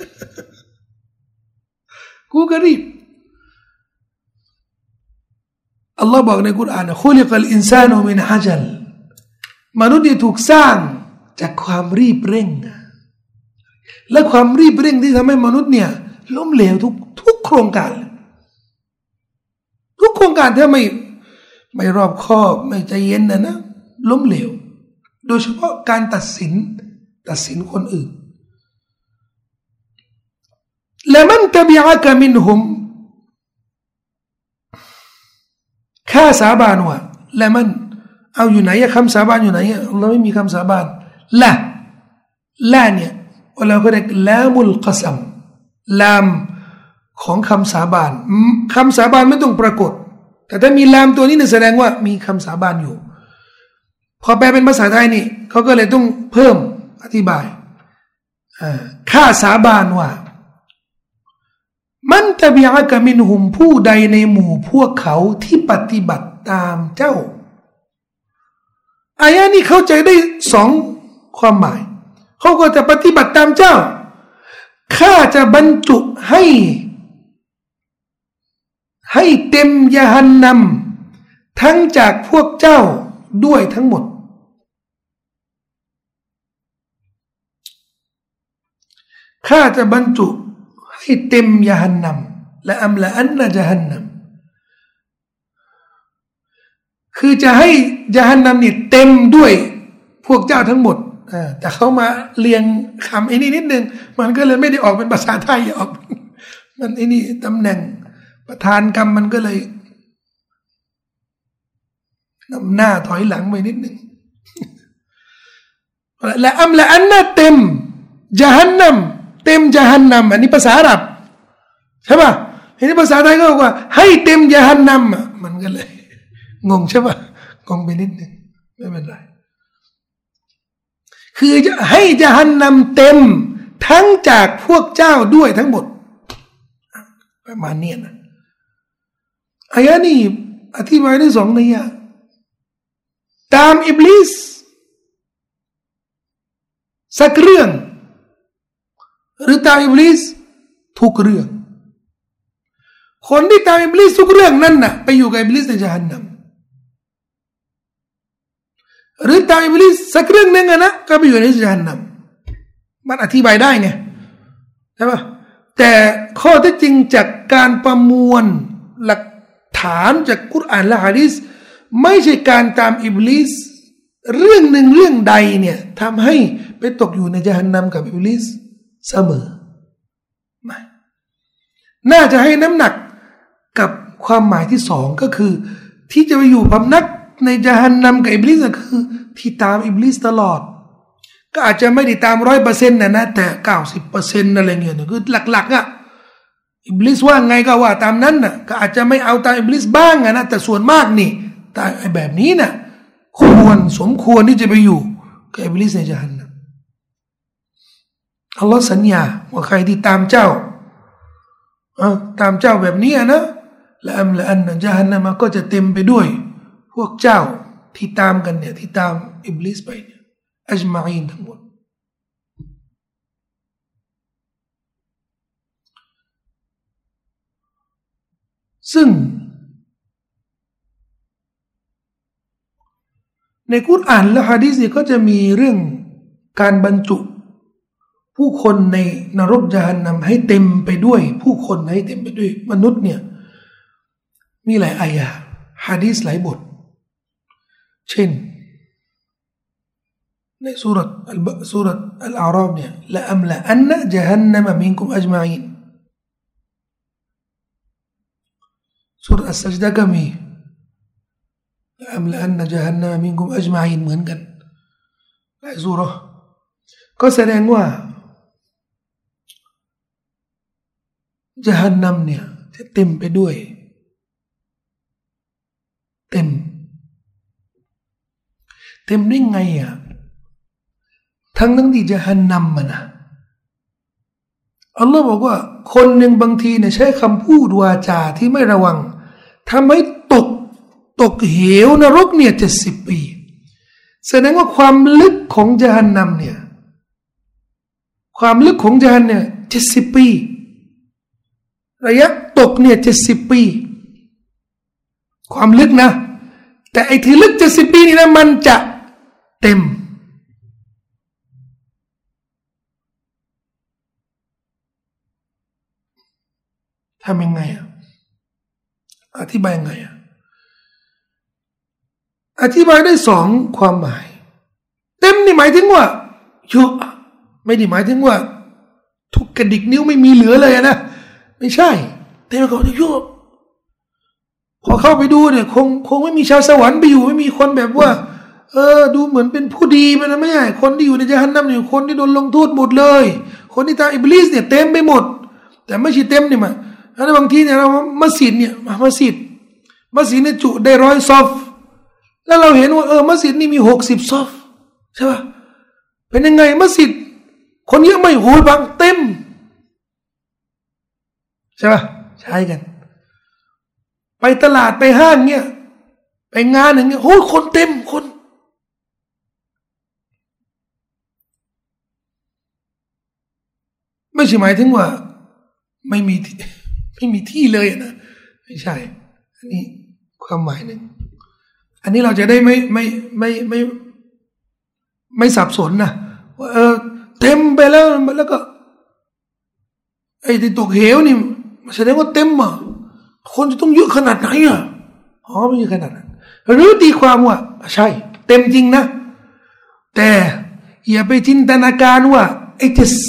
อัลลอฮ์บอกในกุรอานคุลิกัลอินซานุมินฮะจัลมนุษย์ที่ถูกสร้างจากความรีบเร่งและความรีบเร่งที่ทำให้มนุษย์เนี่ยล้มเหลวทุกโครงการทุกโครงการถ้าไม่รอบคอบไม่ใจเย็นนะล้มเหลวโดยเฉพาะการตัดสินคนอื่นและมันตบิอะกะมินฮุมข้าสาบานว่าและมันเอาอยู่ไหนคำสาบานอยู่ไหนเราไม่มีคำสาบานละเนี่ยเราก็เรียกลามุลกะซัมลามของคำสาบานคำสาบานไม่ต้องปรากฏแต่ถ้ามีลามตัวนี้เนี่ยแสดงว่ามีคำสาบานอยู่พอแปลเป็นภาษาไทยนี่เขาก็เลยต้องเพิ่มอธิบายข้าสาบานว่ามันตะบิอะกะมินฮุมผู้ใดในหมู่พวกเขาที่ปฏิบัติตามเจ้าอายะนี้เข้าใจได้สองความหมายเขาก็จะปฏิบัติตามเจ้าข้าจะบรรจุให้เต็มยะฮันนัมทั้งจากพวกเจ้าด้วยทั้งหมดข้าจะบรรจุให้เต็มยะฮันนัมและอัมละอันนะยะฮันนัมคือจะให้ยะฮันนัมเนี่ยเต็มด้วยพวกเจ้าทั้งหมดแต่เขามาเรียงคำไอ้นี่นิดนึงมันก็เลยไม่ได้ออกเป็นภาษาไทยออกมันไอ้นี่ตำแหน่งประธานกรรมมันก็เลยนำหน้าถอยหลังไปนิดนึงและอัมละอันนะเต็มยะฮันนัมเต็มยะฮันนัมอันนี้ภาษาอาหรับใช่ป่ะอันนี้ภาษาไทยก็บอกว่าให้เต็มยะฮันนัมมันก็เลยงงใช่ป่ะงงไปนิดนึงไม่เป็นไรคือจะให้ยะฮันนัมเต็มทั้งจากพวกเจ้าด้วยทั้งหมดประมาณนี้นะอายะนี้อธิบายได้สองนัยยะตามอิบลิสสักเรื่องหรือตามอิบลิสทุกเรื่องคนที่ตามอิบลิสทุกเรื่องนั่นน่ะไปอยู่กับอิบลิสในยะฮันนัมหรือตามอิบลิสสักเรื่องนึงนะก็ไปอยู่ในยะฮันนัมมันอธิบายได้ไงใช่ป่ะแต่ข้อเท็จจริงจากการประมวลหลักฐานจากกุรอานและหะดีษไม่ใช่การตามอิบลิสเรื่องหนึ่งเรื่องใดเนี่ยทำให้ไปตกอยู่ในยะฮันนัมกับอิบลิสเสมอไม่น่าจะให้น้ำหนักกับความหมายที่สองก็คือที่จะไปอยู่พำนักในยะฮันนัมกับอิบลิสคือที่ตามอิบลิสตลอดก็อาจจะไม่ได้ตาม 100% นะแต่ 90% อะไรเงี้ยคือหลักๆอ่ะอิบลิสว่าไงก็ว่าตามนั้นน่ะก็อาจจะไม่เอาตามอิบลิสบ้างนะแต่ส่วนมากนี่แต่แบบนี้น่ะสมควรที่จะไปอยู่กับอิบลิสในยะฮันนัมอัลลอฮ์สัญญาว่าใครที่ตามเจ้าแบบนี้นะและอัมละอันนะยะฮันนัมก็จะเต็มไปด้วยพวกเจ้าที่ตามกันเนี่ยที่ตามอิบลิสไปเนี่ยอัจมาอีนทั้งหมดซึ่งในกุรอานและหะดีษก็จะมีเรื่องการบรรจุผู้คนในนรกยะฮันนัมให้เต็มไปด้วยผู้คนให้เต็มไปด้วยมนุษย์เนี่ยมีหลายอายะห์หะดีษหลายบทเช่นในสุรษอัลอาราฟเนี่ยละอัมละอันนะยะฮันนัมมินกุมอัจมาอีนสุรอัสซัจดะก็มีละอัมละอันนะยะฮันนัมมินกุมอัจมาอีนเหมือนกันหลายสุรก็แสดงว่ายะฮันนัมเนี่ยจะเต็มไปด้วยเต็มได้ไงอ่ะทั้งที่ยะฮันนัมนะอัลลอฮ์บอกว่าคนหนึ่งบางทีเนี่ยใช้คำพูดวาจาที่ไม่ระวังทำให้ตกเหวนรกเนี่ย70 ปีแสดงว่าความลึกของยะฮันนัมเนี่ยความลึกของยะฮันเนี่ย70 ปีระยะตกเนี่ย70 ปีความลึกนะแต่ไอ้ที่ลึก70 ปีนี่นะมันจะเต็มำยังไงอธิบายยังไงอธิบายได้สองความหมายเต็มนี่หมายถึงว่าเยอะไม่ได้หมายถึงว่าทุกกระดิกนิ้วไม่มีเหลือเลยนะไม่ใช่เต็มก็เยอะพอเข้าไปดูเนี่ยคงไม่มีชาวสวรรค์ไปอยู่ไม่มีคนแบบว่าดูเหมือนเป็นผู้ดีมันไม่ใช่คนที่อยู่ในญะฮันนัมเนี่ยคนที่โดนลงโทษหมดเลยคนที่ตามอิบลิสเนี่ยเต็มไปหมดแต่ไม่ใช่เต็มเนี่ยมาแล้วบางทีเนี่ยเรามัสยิดเนี่ยจุได้100 ซอฟแล้วเราเห็นว่ามัสยิดนี่มี60 ซอฟใช่ป่ะเป็นยังไงมัสยิดคนเยอะไม่โหยบางเต็มใช่ป่ะใช่กันไปตลาดไปห้างเนี่ยไปงานอย่างเงี้ยโอ้ยคนเต็มคนไม่ใช่หมายถึงว่าไม่มีที่เลยนะไม่ใช่อันนี้ความหมายหนึ่งอันนี้เราจะได้ไม่สับสนนะว่าเต็มไปแล้วก็ไอ้ที่ตกเหวนี่แสดงว่าเต็มอ่ะคนจะต้องเยอะขนาดไหนอ่ะไม่ใช่ขนาดนั้นหรือตีความว่าใช่เต็มจริงนะแต่อย่าไปจินตนาการว่าไอ้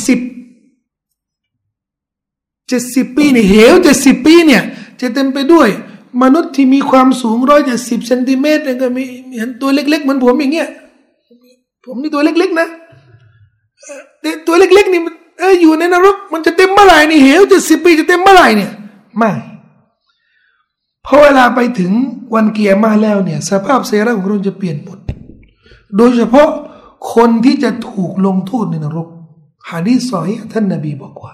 70 ปีเนี่ยเหว70 ปีเนี่ยจะเต็มไปด้วยมนุษย์ที่มีความสูง170 เซนติเมตรเนี่ยก็มีเห็นตัวเล็กๆเหมือนผมอย่างเงี้ยผมนี่ตัวเล็กๆนะแต่ตัวเล็กๆนี่อยู่ในนรกมันจะเต็มเมื่อไหร่นี่เหว70 ปีจะเต็มเมื่อไหร่เนี่ยไม่พอเวลาไปถึงวันเกียร์มาแล้วเนี่ยสภาพเซราของเราจะเปลี่ยนหมดโดยเฉพาะคนที่จะถูกลงโทษในนรกหะดีษซอฮีฮ์ท่านนบีบอกว่า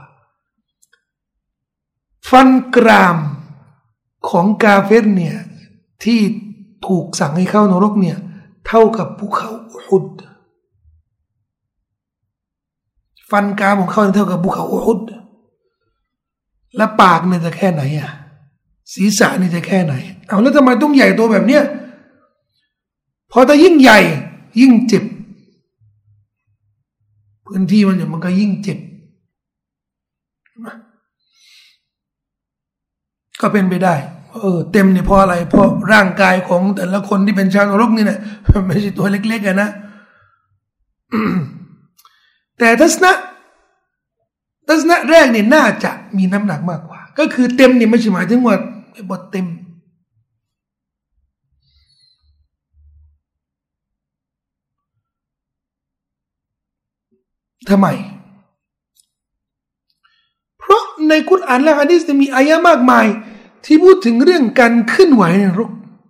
ฟันกรามของกาเฟรเนี่ยที่ถูกสั่งให้เข้านรกเนี่ยเท่ากับภูเขาอุฮุดฟันกรามของเขาเท่ากับภูเขาอุฮุดและปากเนี่ยจะแค่ไหนศีรษะนี่จะแค่ไหนแล้วทำไมต้องใหญ่ตัวแบบเนี้ยพอถ้ายิ่งใหญ่ยิ่งเจ็บพื้นที่มันก็ยิ่งเจ็บก็เป็นไปได้เต็มเนี่ยเพราะอะไรเพราะร่างกายของแต่ละคนที่เป็นชาวนรกนี่เนี่ยไม่ใช่ตัวเล็กๆนะ แต่ทัศนะแรกเนี่ยน่าจะมีน้ำหนักมากกว่าก็คือเต็มนี่ไม่ใช่หมายถึงว่าบทเต็มทำไมเพราะในกุรอานและหะดีษมีอายะห์มากมายที่พูดถึงเรื่องการเคลื่อนไหวในนรก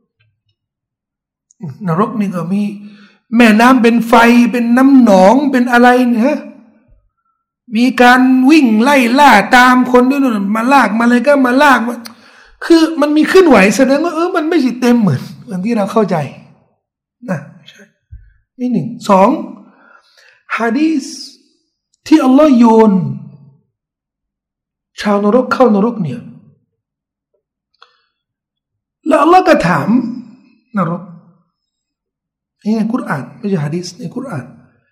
นี่ก็มีแม่น้ำเป็นไฟเป็นน้ำหนองเป็นอะไรเนี่ยมีการวิ่งไล่ล่าตามคนด้วยมาลากมาเลยก็มาลากมาคือมันมีเคลื่อนไหวแสดงว่ามันไม่ใช่เต็มเหมือนที่เราเข้าใจนะใช่นี่หนึ่งสองหะดีษที่อัลลอฮ์โยนชาวนรกเข้านรกเนี่ยแล้วอัลลอฮ์ก็ถามนรกนี่ในกุรอานไม่ใช่หะดีษในกุรอาน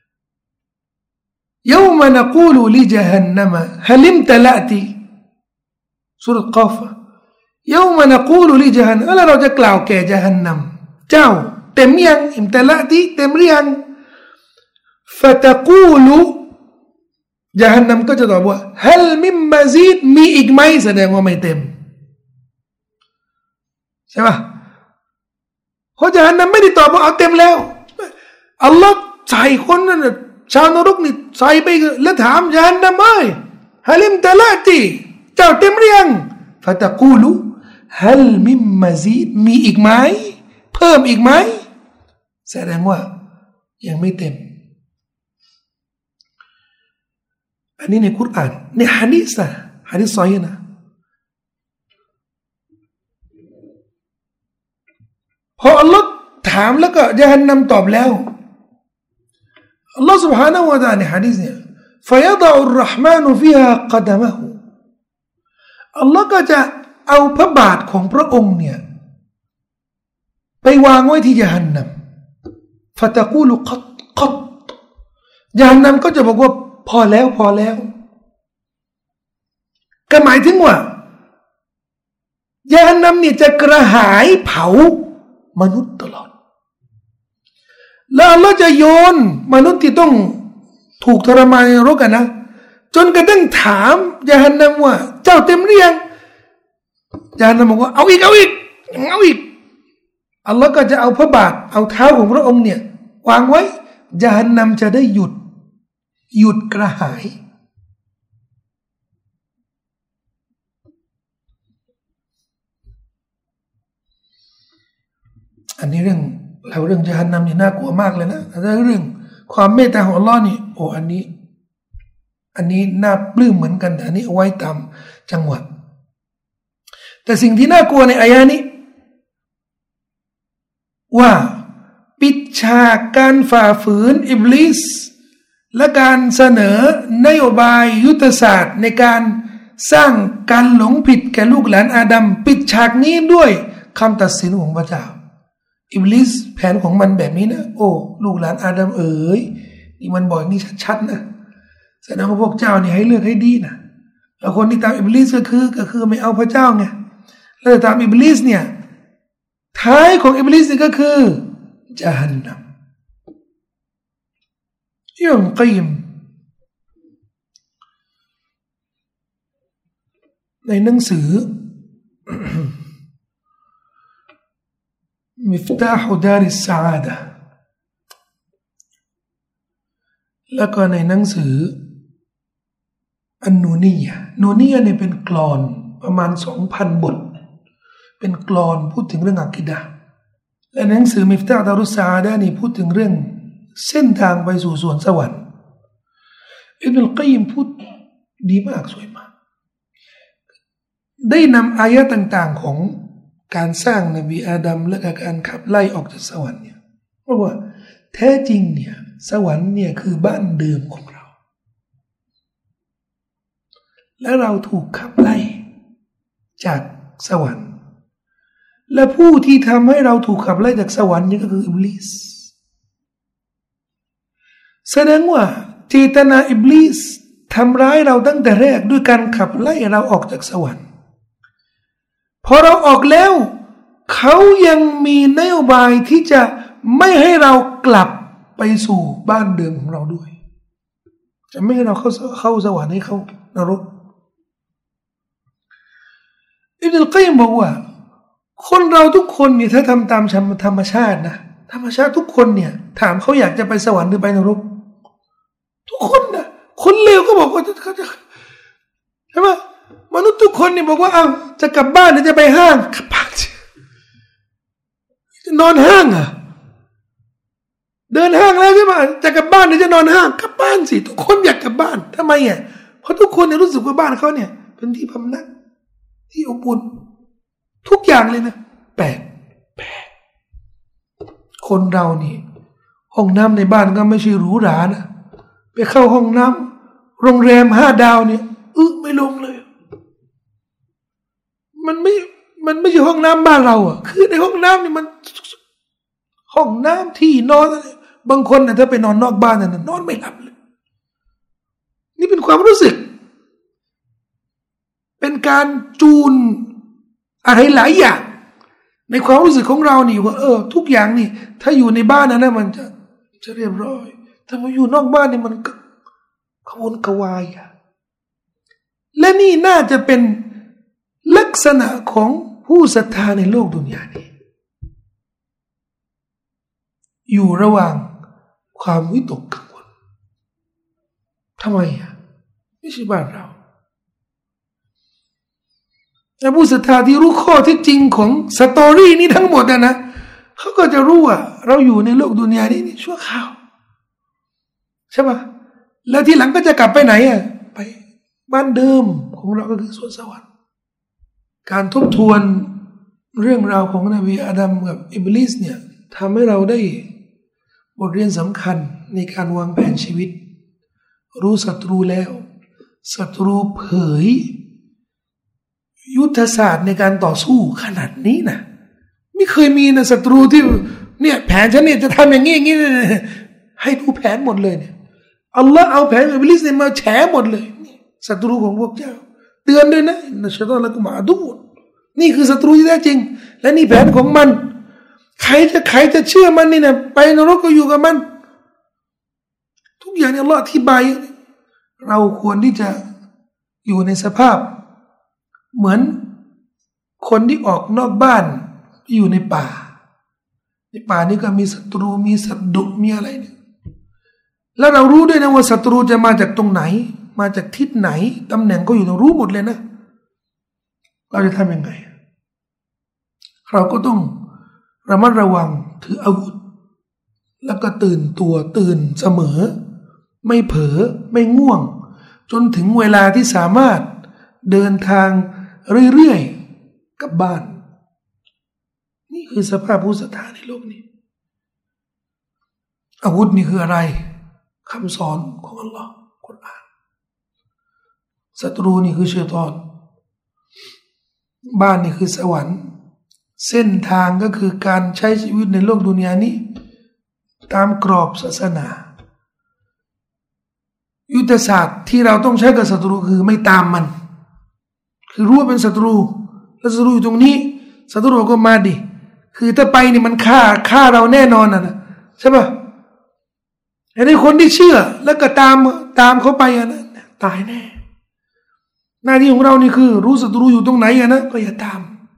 يوم نقول لجهنم هل امتلأت سورة قاف يوم نقول لجهنم แล้วเราจะกล่าวแก่ญะฮันนัมเจ้าเต็มยังอิมตะละติเต็มหรือยังفتقولญะฮันนัมก็จะตอบว่าฮัลมิมมะซีดมีอีกไหมแสดงว่าไม่เต็มใช่ป่ะเพราะญะฮันนัมไม่ได้ตอบว่าเอาเต็มแล้วอัลลอฮ์ใส่คนนั่นน่ะชาวนรกนี่ใส่ไปแล้วถามญะฮันนัมฮัลมิมตะละติเจ้าเต็มหรือยังفتقولฮัลมิมมะซีดมีอีกไหมเพิ่มอีกไหมแสดงว่ายังไม่เต็มอันนี้ในกุรอานในหะดีษซอฮีฮ์นะพออัลลอฮ์ถามแล้วก็ญะฮันนัมตอบแล้วอัลลอฮ์ سبحانه และ تعالى ในหะดีษเนี่ย فيضع الرحمن فيها قدمه อัลลอฮ์ก็จะเอาพระบาทของพระองค์เนี่ยไปวางไว้ที่ญะฮันนัม فتقول قط ญะฮันนัมก็จะบอกว่าพอแล้วก็หมายถึงว่ายะฮันนัมเนี่ยจะกระหายเผามนุษย์ตลอดแล้วอัลลอฮ์จะโยนมนุษย์ที่ต้องถูกทรมานในนรกนะจนกระทั่งถามยะฮันนัมว่าเจ้าเต็มหรือยังยะฮันนัมบอกว่าเอาอีกอัลลอฮ์ก็จะเอาพระบาทเอาเท้าของพระองค์เนี่ยวางไว้ยะฮันนัมจะได้หยุดกระหายอันนี้เรื่องยะฮันนัมนี่น่ากลัวมากเลยนะแต่เรื่องความเมตตาของอัลลอฮ์นี่โอ้อันนี้น่าปลื้มเหมือนกันแต่อันนี้เอาไว้ตามจังหวะแต่สิ่งที่น่ากลัวในอายะนี้ว่าปิดฉากการฝ่าฝืนอิบลิสและการเสนอนโยบายยุทธศาสตร์ในการสร้างการหลงผิดแก่ลูกหลานอาดัมปิดฉากนี้ด้วยคำตัดสินของพระเจ้าอิบลิสแผนของมันแบบนี้นะโอ้ลูกหลานอาดัมนี่มันบอกนี่ชัดๆนะแสดงว่าพวกเจ้านี่ให้เลือกให้ดีนะแล้วคนที่ตามอิบลิสก็คือไม่เอาพระเจ้าไงแล้วตามอิบลิสเนี่ยท้ายของอิบลิสนี่ก็คือญะฮันนัมอิบนุลกัยยิมในหนังสือ มิฟตาฮุดาริสซาอาดะห์แล้วก็ในหนังสืออันนูนียะเนี่ยเป็นกลอนประมาณ 2,000 บทเป็นกลอนพูดถึงเรื่องอะกีดะห์และหนังสือมิฟตาฮ์ดารุสซาอาดะห์นี่พูดถึงเรื่องเส้นทางไปสู่สวนสวรรค์อิบนุลกัยยิมพูดดีมากสวยมากได้นำอายะต่างๆของการสร้างนบีอาดัมและการขับไล่ออกจากสวรรค์เนี่ยว่าแท้จริงเนี่ยสวรรค์เนี่ยคือบ้านเดิมของเราและเราถูกขับไล่จากสวรรค์และผู้ที่ทำให้เราถูกขับไล่จากสวรรค์นี่ก็คืออิบลิสแสดงว่าเจตนาอิบลิสทำร้ายเราตั้งแต่แรกด้วยการขับไล่เราออกจากสวรรค์พอเราออกแล้วเขายังมีนโยบายที่จะไม่ให้เรากลับไปสู่บ้านเดิมของเราด้วยจะไม่ให้เราเข้าสวรรค์ให้เข้านรกอิบนุลกัยยิมบอกว่าคนเราทุกคนเนี่ยถ้าทำตามธรรมชาตินะธรรมชาติทุกคนเนี่ยถามเขาอยากจะไปสวรรค์หรือไปนรกทุกคนนะคนเลวก็บอกว่าเขาจะใช่ไหมมนุษย์ทุกคนเนี่ยบอกว่าเอาจะกลับบ้านหรือจะไปห้างกลับบ้านจะนอนห้างอ่ะเดินห้างแล้วใช่ไหมจะกลับบ้านหรือจะนอนห้างกลับบ้านสิทุกคนอยากกลับบ้านทำไมอ่ะเพราะทุกคนเนี่ยรู้สึกว่าบ้านเขาเนี่ยเป็นที่พำนักที่อบอุ่นทุกอย่างเลยนะแปลกคนเรานี่ห้องน้ำในบ้านก็ไม่ใช่หรูหรานะไปเข้าห้องน้ำโรงแรม5 ดาวเนี่ยไม่ลงเลยมันไม่ใช่ห้องน้ำบ้านเราอ่ะคือในห้องน้ำนี่มันห้องน้ำที่นอนอะไรบางคนเนี่ยถ้าไปนอนนอกบ้านน่ะนอนไม่หลับเลยนี่เป็นความรู้สึกเป็นการจูนอะไรหลายอย่างในความรู้สึกของเรานี่ว่าทุกอย่างนี่ถ้าอยู่ในบ้านนะมันจะเรียบร้อยถ้ามาอยู่นอกบ้านนี่มันขวนกวายอ่ะและนี่น่าจะเป็นลักษณะของผู้ศรัทธาในโลกดุนยานี้อยู่ระหว่างความวิตกกังวลทำไมอ่ะไม่ใช่บ้านเราแต่ผู้ศรัทธาที่รู้ข้อที่จริงของสตอรี่นี้ทั้งหมดนะเขาก็จะรู้ว่าเราอยู่ในโลกดุนยานี้ชั่วคราวใช่ปะแล้วทีหลังก็จะกลับไปไหนอ่ะไปบ้านเดิมของเราก็คือสวนสวรรค์การทบทวนเรื่องราวของนบีอาดัมกับอิบลิสเนี่ยทำให้เราได้บทเรียนสำคัญในการวางแผนชีวิตรู้ศัตรูแล้วศัตรูเผยยุทธศาสตร์ในการต่อสู้ขนาดนี้นะไม่เคยมีนะศัตรูที่เนี่ยแผนฉันเนี่ยจะทำอย่างนี้อย่างนี้ให้ดูแผนหมดเลยเนี่ยอัลลอฮ์เอาแผนอิบลิสเนี่ยมาแฉหมดเลยศัตรูของพวกเจ้าเตือนด้วยนะนะชัยฏอนละกุมอาดูนี่คือศัตรูที่แท้จริงและนี่แผนของมันใครจะเชื่อมันนี่นะไปนรกก็อยู่กับมันทุกอย่างเนี่ยอัลเลาะห์อธิบายเราควรที่จะอยู่ในสภาพเหมือนคนที่ออกนอกบ้านอยู่ในป่านี่ก็มีศัตรูมีสัตว์ดุมีอะไรเนี่ยแล้วเรารู้ด้วยนะว่าศัตรูจะมาจากตรงไหนมาจากทิศไหนตำแหน่งก็อยู่ตรงรู้หมดเลยนะเราจะทำยังไงเราก็ต้องระมัดระวังถืออาวุธแล้วก็ตื่นตัวตื่นเสมอไม่เผลอไม่ง่วงจนถึงเวลาที่สามารถเดินทางเรื่อยๆกลับบ้านนี่คือสภาพผู้ศรัทธาในโลกนี้อาวุธนี่คืออะไรคำสอนของอัลลอฮ์กุรอานศัตรูนี่คือชัยฏอนบ้านนี่คือสวรรค์เส้นทางก็คือการใช้ชีวิตในโลกดุนยานี้ตามกรอบศาสนายุทธศาสตร์ที่เราต้องใช้กับศัตรูคือไม่ตามมันคือรู้ว่าเป็นศัตรูแล้วศัตรูอยู่ตรงนี้ศัตรูก็มาดิคือถ้าไปนี่มันฆ่าเราแน่นอนนะใช่ปะไอ้คนที่เชื่อแล้วก็ตามเขาไปนะตายแน่หน้าที่ของเรานี่คือรู้ศัตรูอยู่ตรงไหนนะก็อย่าตาม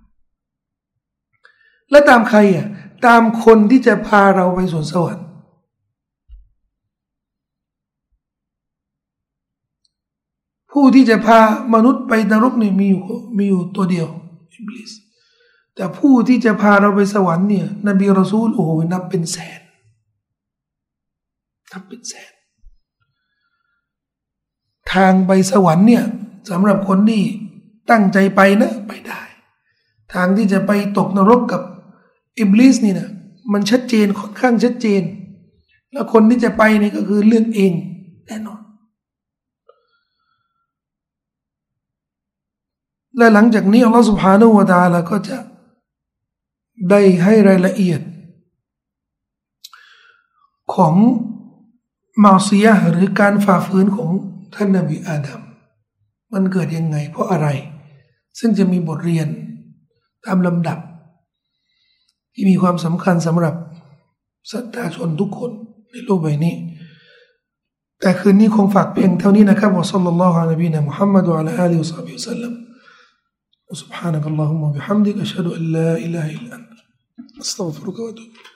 แล้วตามใครตามคนที่จะพาเราไปสวนสวรรค์ผู้ที่จะพามนุษย์ไปนรกนี่มีอยู่ตัวเดียวอิบลิสแต่ผู้ที่จะพาเราไปสวรรค์เนี่ยนบีรอซูลโอ้โหนับเป็นแสนทางไปสวรรค์เนี่ยสำหรับคนที่ตั้งใจไปนะไปได้ทางที่จะไปตกนรกกับอิบลิสนี่นะมันชัดเจนค่อนข้างชัดเจนแล้วคนที่จะไปนี่ก็คือเลือกเองแน่นอนและหลังจากนี้อัลลอฮฺ سبحانه และ تعالى ก็จะได้ให้รายละเอียดของมาซียะหรือการฝ่าฝืนของท่านนบีอาดัมมันเกิดยังไงเพราะอะไรซึ่งจะมีบทเรียนตามลำดับที่มีความสำคัญสำหรับศรัทธาชนทุกคนในโลกใบนี้แต่คืนนี้คงฝากเพียงเท่านี้นะครับวะซัลลัลลอฮุอะลัยฮิวะซัลลัมมุฮัมมัดวะอะลาอาลิฮิวะศอฮบิฮิวะซัลลัมسبحانك اللهم وبحمدك أشهد أن لا إله إلا أنت أستغفرك وأتوب إليك